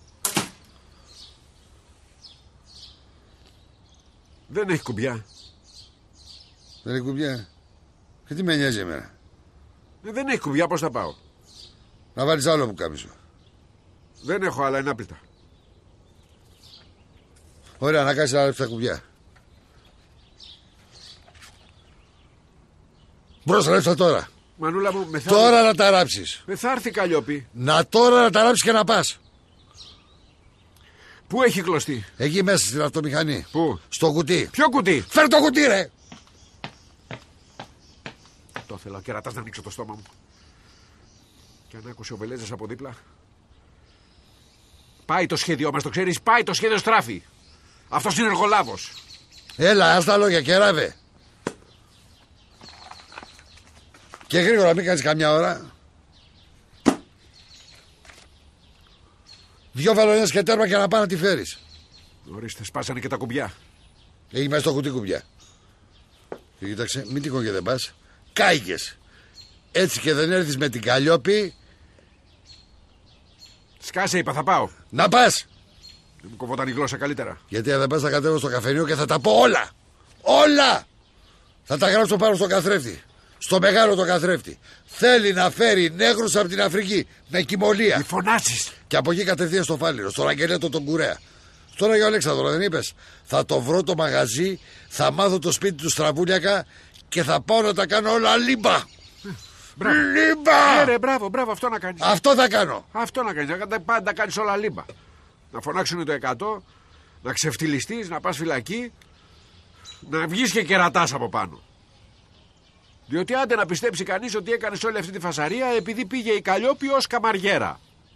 Δεν έχει κουμπιά. Δεν έχει κουμπιά. Και τι με νοιάζει εμένα. Δεν έχει κουμπιά, πώς θα πάω. Να βάλεις άλλο πουκάμισο. Δεν έχω άλλα, είναι άπλυτα. Ωραία, να κάνεις άλλα τα κουμπιά. Μπρος, ρίψα τώρα. Μανούλα μου, Τώρα να τα ράψεις. θα έρθει Καλλιόπη. Τώρα να τα ράψεις και να πας. Πού έχει κλωστεί. Εκεί μέσα στην αυτομηχανή. Πού. Στο κουτί. Ποιο κουτί. Φέρ το κουτί, ρε. Το ήθελα ο κερατάς να ανοίξω το στόμα μου. Και αν άκουσε ο Βελέζας από δίπλα. Πάει το σχέδιό μας, το ξέρεις. Πάει το σχέδιο, στράφει. Αυτός είναι εργολάβος. Έλα, ας τα λόγια, κεράβε. Και γρήγορα, μην κάνεις καμιά ώρα. 2 βαλονιές και τέρμα και να πάει να τη φέρεις. Ορίστε, σπάσανε και τα κουμπιά. Έχει μέσα στο κουτί κουμπιά. Και κοίταξε, μην τυχόν και δεν πας. Κάηκες. Έτσι και δεν έρθεις με την Καλλιόπη. Σκάσε, είπα, θα πάω. Να πας. Δεν μου κοβόταν η γλώσσα καλύτερα. Γιατί αν δεν πας θα κατέβω στο καφενείο και θα τα πω όλα. Όλα. Θα τα γράψω πάνω στο καθρέφτη. Στο μεγάλο το καθρέφτη. Θέλει να φέρει νέγρους από την Αφρική με κοιμωλία. Μη φωνάζεις. Και από εκεί κατευθείαν στο Φάληρο, στον Αγγελέτο τον Κουρέα. Στον Αγιο Αλέξανδρο, δεν είπες. Θα το βρω το μαγαζί, θα μάθω το σπίτι του Στραβούλιακα και θα πάω να τα κάνω όλα λίμπα. Μπράβο. Λίμπα! Ρε, μπράβο, αυτό να κάνεις. Αυτό θα κάνω. Αυτό να κάνεις. Πάντα κάνεις όλα λίμπα. Να φωνάξουν το 100, να ξεφτυλιστείς, να πας φυλακή, να βγεις και κερατάς από πάνω. Διότι άντε να πιστέψει κανείς ότι έκανες όλη αυτή τη φασαρία επειδή πήγε η Καλλιόπη ως καμαριέρα.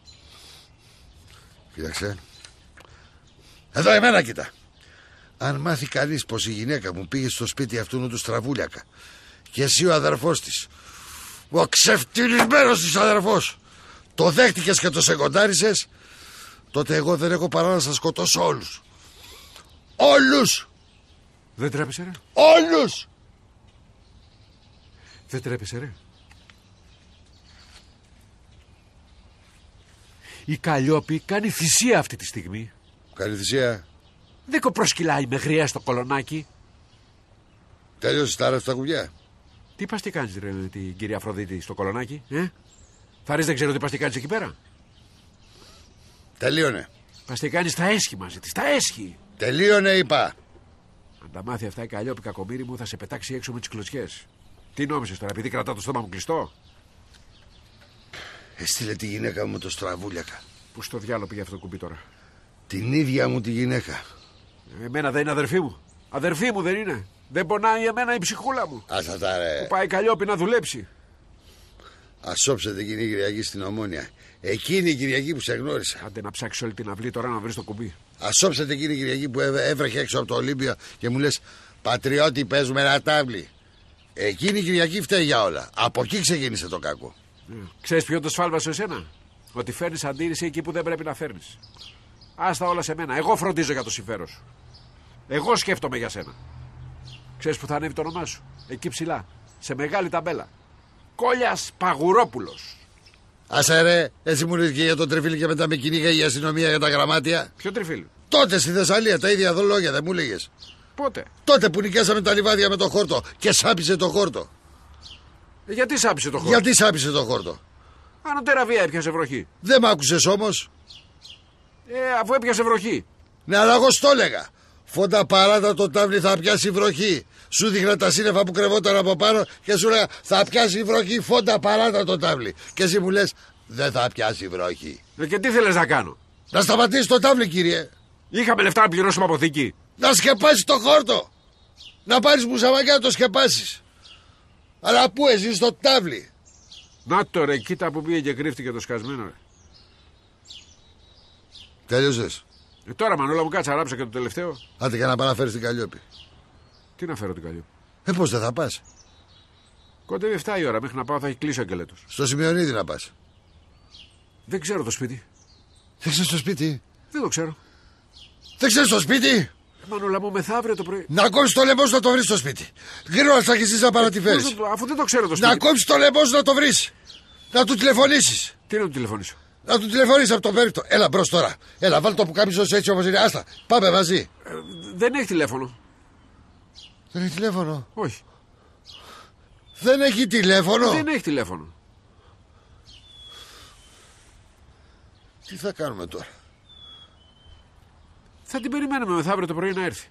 Κοίταξε. Εδώ εμένα κοίτα. Αν μάθει κανείς πως η γυναίκα μου πήγε στο σπίτι αυτού του Στραβούλιακα και εσύ ο αδερφός της, ο ξεφτυλισμένος της αδερφός, το δέχτηκες και το σεκοντάρισες, τότε εγώ δεν έχω παρά να σας σκοτώσω όλους. Όλους! Δεν τρέπεσαι, ρε. Όλους! Δεν τρέπεσαι, ρε. Η Καλλιόπη κάνει θυσία αυτή τη στιγμή. Καλή θυσία. Δεν κοπροσκυλάει με γριά στο κολονάκι. Τέλειωσες τα τα κουμπιά. Τι πας τι κάνεις, ρε, την κυρία Αφροδίτη στο κολονάκι, Θα ρεις, δεν ξέρω τι πας τι κάνεις εκεί πέρα. Τελείωνε. Πας τι κάνεις στα έσχη μαζί της, στα έσχη. Τελείωνε είπα. Αν τα μάθει αυτά η Καλλιόπη, κακομοίρη μου, θα σε πετάξει έξω με τις κλωτσιές. Τι νόμισες τώρα, επειδή κρατάω το στόμα μου κλειστό. Έστειλε τη γυναίκα μου το Στραβούλιακα. Πού στο διάλογο πήγε αυτό το κουμπί τώρα. Την ίδια μου τη γυναίκα. Εμένα δεν είναι αδερφή μου. Αδερφή μου δεν είναι. Δεν πονάει εμένα η ψυχούλα μου. Άσα τα ρε. Που πάει η Καλλιόπη να δουλέψει. Ας σώψετε εκείνη η Κυριακή στην Ομόνια. Εκείνη η Κυριακή που σε γνώρισα. Άντε να ψάξει όλη την αυλή τώρα να βρει το κουμπί. Ας σώψετε εκείνη η Κυριακή που έβρεχε έξω από το Ολύμπιο και μου λες πατριώτη, παίζουμε ένα τάβλι. Εκείνη η Κυριακή φταίει για όλα. Από εκεί ξεκίνησε το κακό. Ξέρεις ποιο το σφάλβασε εσένα? Ότι φέρνεις αντίρρηση εκεί που δεν πρέπει να φέρνεις. Άστα όλα σε μένα. Εγώ φροντίζω για το συμφέρον σου. Εγώ σκέφτομαι για σένα. Ξέρεις που θα ανέβει το όνομά σου? Εκεί ψηλά. Σε μεγάλη ταμπέλα. Κόλλιας Παγουρόπουλος. Άσε ρε, έτσι μου λες και για τον Τριφίλη και μετά με κυνήγαγε η αστυνομία για τα γραμμάτια. Ποιο Τριφίλη? Τότε στη Θεσσαλία τα ίδια εδώ λόγια δεν μου λέγες? Πότε? Τότε που νοικιάσαμε τα λιβάδια με το χόρτο και σάπισε το χόρτο. Γιατί σάπισε το χόρτο? Γιατί σάπισε το χόρτο? Ανωτέρα βία έπιασε βροχή. Δεν μ' άκουσες όμως. Αφού έπιασε βροχή. Ναι, αλλά εγώ στο έλεγα. Φόντα παράτα το τάβλι, θα πιάσει βροχή. Σου δείχνα τα σύννεφα που κρεβόταν από πάνω και σου έλεγα θα πιάσει βροχή, φόντα παράτα το τάβλι. Και εσύ μου λες δεν θα πιάσει βροχή. Και τι θέλεις να κάνω? Να σταματήσει το τάβλι, κύριε. Είχαμε λεφτά να πληρώσουμε αποθήκη. Να σκεπάσεις το χόρτο. Να πάρεις μπουζαμακιά να το σκεπάσεις. Αλλά πού εσύ στο τάβλι. Να το ρε, κοίτα που πήγε και κρύφτηκε το σκασμένο ρε. Τέλειωσες. Τώρα Μανούλα μου κάτσα ράψα και το τελευταίο. Άντε για να παραφέρεις την Καλλιόπη. Τι να φέρω την Καλλιόπη. Πώς δεν θα πας. Κοντεύει 7 η ώρα, μέχρι να πάω θα έχει κλείσει ο Αγγελέτος. Στο Σημειονίδη να πας. Δεν ξέρω το σπίτι. Δεν ξέρεις το σπίτι. Δεν το ξέρω. Δεν ξέρεις το σπίτι. Μανούλα μου, μεθαύριο το πρωί. Να κόψεις το λαιμό σου να το βρεις στο σπίτι. Γρήγορα θα αρχίσεις να παρατηφέρεις. Αφού δεν το ξέρω το σπίτι. Να κόψεις το λαιμό σου να το βρεις. Να του τηλεφωνήσεις. Τι να του τηλεφωνήσω. Να του τηλεφωνήσεις από το πέρικτο. Έλα μπρος τώρα. Έλα, βάλ το που κάμισος έτσι όπως είναι. Άστα. Πάμε μαζί. Δεν έχει τηλέφωνο. Δεν έχει τηλέφωνο. Όχι. Δεν έχει τηλέφωνο. Δεν έχει τηλέφωνο. Τι θα κάνουμε τώρα. Θα την περιμένουμε μεθαύριο το πρωί να έρθει.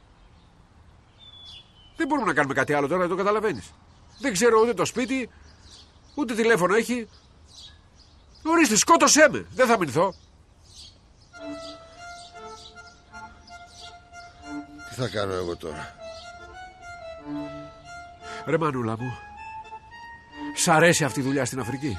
Δεν μπορούμε να κάνουμε κάτι άλλο τώρα, δεν το καταλαβαίνεις. Δεν ξέρω ούτε το σπίτι, ούτε τηλέφωνο έχει. Ορίστε, σκότωσέ με. Δεν θα μηνθώ. Τι θα κάνω εγώ τώρα. Ρε Μανούλα μου, σ' αρέσει αυτή η δουλειά στην Αφρική.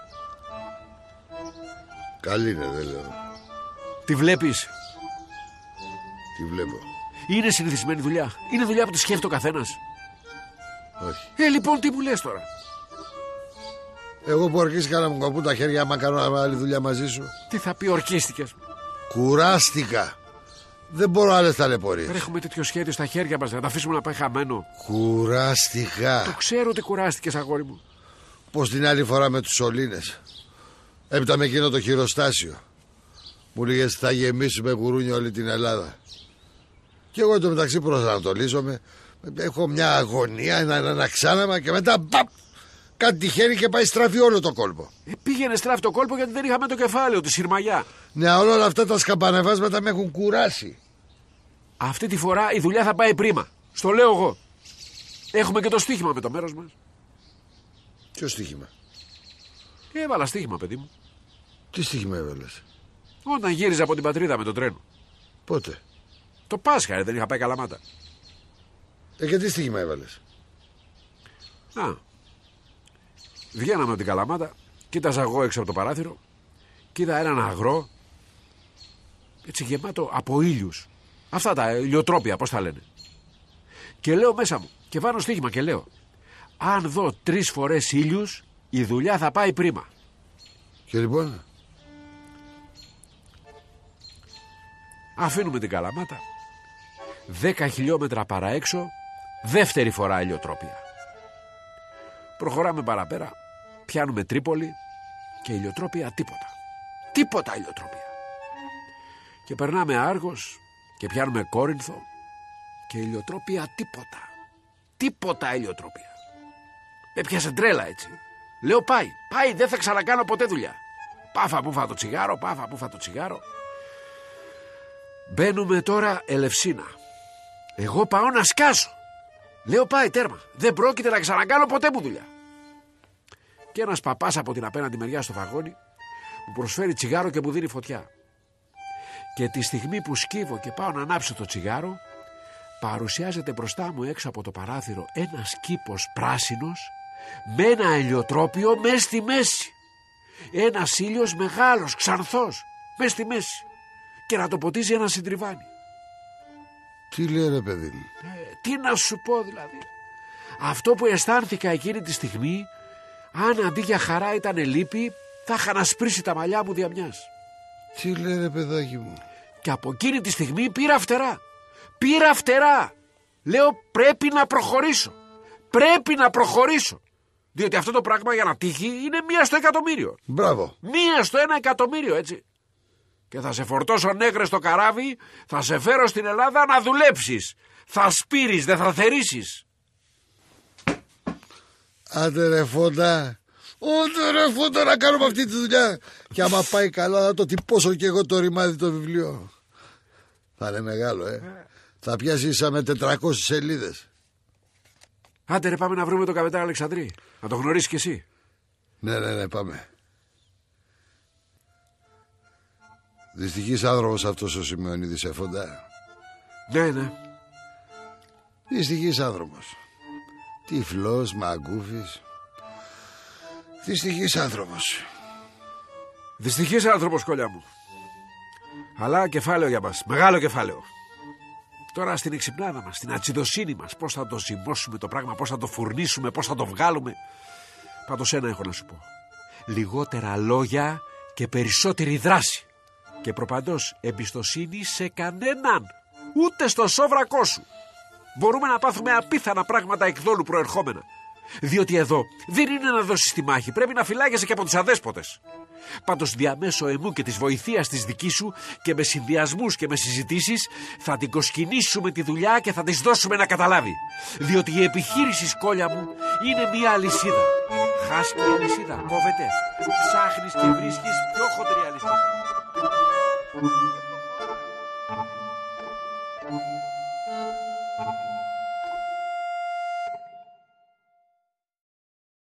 Καλή είναι, δεν λέω. Τη βλέπεις. Τι βλέπω. Είναι συνηθισμένη δουλειά. Είναι δουλειά που τη σκέφτεται ο καθένας. Όχι. Λοιπόν, τι μου λες τώρα. Εγώ που ορκίστηκα να μου κοπούν τα χέρια άμα κάνω άλλη δουλειά μαζί σου. Τι θα πει ορκίστηκες. Κουράστηκα. Δεν μπορώ άλλες ταλαιπωρίες. Έχουμε τέτοιο σχέδιο στα χέρια μας, να τα αφήσουμε να πάει χαμένο. Κουράστηκα. Το ξέρω ότι κουράστηκες, αγόρι μου. Πως την άλλη φορά με τους σωλήνες. Έπειτα με εκείνο το χειροστάσιο. Μου λέγες θα γεμίσουμε γουρούνια όλη την Ελλάδα. Και εγώ εντωμεταξύ προσανατολίζομαι. Έχω μια αγωνία, ένα ξάναμα και μετά μπαπ, κάτι τυχαίνει και πάει στραφεί όλο το κόλπο. Πήγαινε στράφει το κόλπο γιατί δεν είχαμε το κεφάλαιο, τη συρμαγιά. Ναι, όλα αυτά τα σκαμπανεβάσματα με έχουν κουράσει. Αυτή τη φορά η δουλειά θα πάει πρίμα. Στο λέω εγώ. Έχουμε και το στοίχημα με το μέρος μας. Ποιο στοίχημα. Έβαλα στοίχημα, παιδί μου. Τι στοίχημα έβαλες. Όταν γύριζα από την πατρίδα με το τρένο. Πότε. Το Πάσχα, δεν είχα πάει Καλαμάτα. Και τι στοίχημα έβαλες. Βγαίναμε από την Καλαμάτα, κοίταζα εγώ έξω από το παράθυρο, κοίτα έναν αγρό, έτσι γεμάτο από ήλιους. Αυτά τα ηλιοτρόπια, πώς τα λένε. Και λέω μέσα μου, και βάνω στοίχημα και λέω, αν δω 3 φορές ήλιους, η δουλειά θα πάει πρίμα. Και λοιπόν. Αφήνουμε την Καλαμάτα, 10 χιλιόμετρα παραέξω, δεύτερη φορά ηλιοτρόπια. Προχωράμε παραπέρα, πιάνουμε Τρίπολη και ηλιοτρόπια τίποτα. Τίποτα ηλιοτρόπια. Και περνάμε Άργος και πιάνουμε Κόρινθο και ηλιοτρόπια τίποτα. Τίποτα ηλιοτρόπια. Με πιάσε τρέλα έτσι. Λέω πάει, δεν θα ξανακάνω ποτέ δουλειά. Πάφα που φά το τσιγάρο, πάφα που φά το τσιγάρο. Μπαίνουμε τώρα Ελευσίνα. Εγώ πάω να σκάσω. Λέω πάει τέρμα. Δεν πρόκειται να ξανακάνω ποτέ μου δουλειά. Και ένας παπάς από την απέναντι μεριά στο βαγόνι μου προσφέρει τσιγάρο και μου δίνει φωτιά. Και τη στιγμή που σκύβω και πάω να ανάψω το τσιγάρο, παρουσιάζεται μπροστά μου έξω από το παράθυρο ένας κήπος πράσινος με ένα ελιοτρόπιο μες στη μέση. Ένας ήλιος μεγάλος, ξανθός, μες στη μέση. Και να το ποτίζει ένα συντριβάνι. Τι λέει ρε παιδί μου. Τι να σου πω δηλαδή. Αυτό που αισθάνθηκα εκείνη τη στιγμή, αν αντί για χαρά ήταν λύπη, θα είχα να σπρίσει τα μαλλιά μου διαμιάς. Τι λέει ρε παιδάκι μου. Και από εκείνη τη στιγμή πήρα φτερά. Πήρα φτερά. Λέω πρέπει να προχωρήσω. Πρέπει να προχωρήσω. Διότι αυτό το πράγμα για να τύχει είναι 1 στο 1.000.000. Μπράβο. 1 στο 1.000.000 έτσι. Και θα σε φορτώσω νέγρες στο καράβι, θα σε φέρω στην Ελλάδα να δουλέψεις. Θα σπείρεις, δεν θα θερήσεις. Άντε ρε Φόντα. Άντε ρε Φόντα να κάνουμε αυτή τη δουλειά. Και άμα πάει καλά θα το τυπώσω και εγώ το ρημάδι το βιβλίο. Θα είναι μεγάλο Θα πιάσει ίσα με 400 σελίδες. Άντε ρε πάμε να βρούμε τον καπετάν Αλεξανδρή. Να το γνωρίσεις κι εσύ. Ναι πάμε. Δυστυχής άνθρωπος αυτός ο Σημεωνίδης, Εφόντα. Ναι. Δυστυχής άνθρωπος. Τυφλός, μαγκούφης. Δυστυχής άνθρωπος. Δυστυχής άνθρωπος, Κόλια μου. Αλλά κεφάλαιο για μας. Μεγάλο κεφάλαιο. Τώρα στην εξυπνάδα μας, στην ατσιδοσύνη μας. Πώς θα το ζυμώσουμε το πράγμα, πώς θα το φουρνίσουμε, πώς θα το βγάλουμε. Πάντως ένα έχω να σου πω. Λιγότερα λόγια και περισσότερη δράση. Και προπαντός εμπιστοσύνη σε κανέναν. Ούτε στο σόβρακό σου. Μπορούμε να πάθουμε απίθανα πράγματα εκδόλου προερχόμενα. Διότι εδώ δεν είναι να δώσεις τη μάχη. Πρέπει να φυλάγεσαι και από τους αδέσποτες. Πάντως διαμέσω εμού και της βοηθείας της δικής σου και με συνδυασμούς και με συζητήσεις θα την κοσκινήσουμε τη δουλειά και θα της δώσουμε να καταλάβει. Διότι η επιχείρηση, Κόλια μου, είναι μια αλυσίδα. Χάσκει η αλυσίδα, κόβεται. Ψάχνεις και βρίσκεις πιο χοντρή αλυσίδα.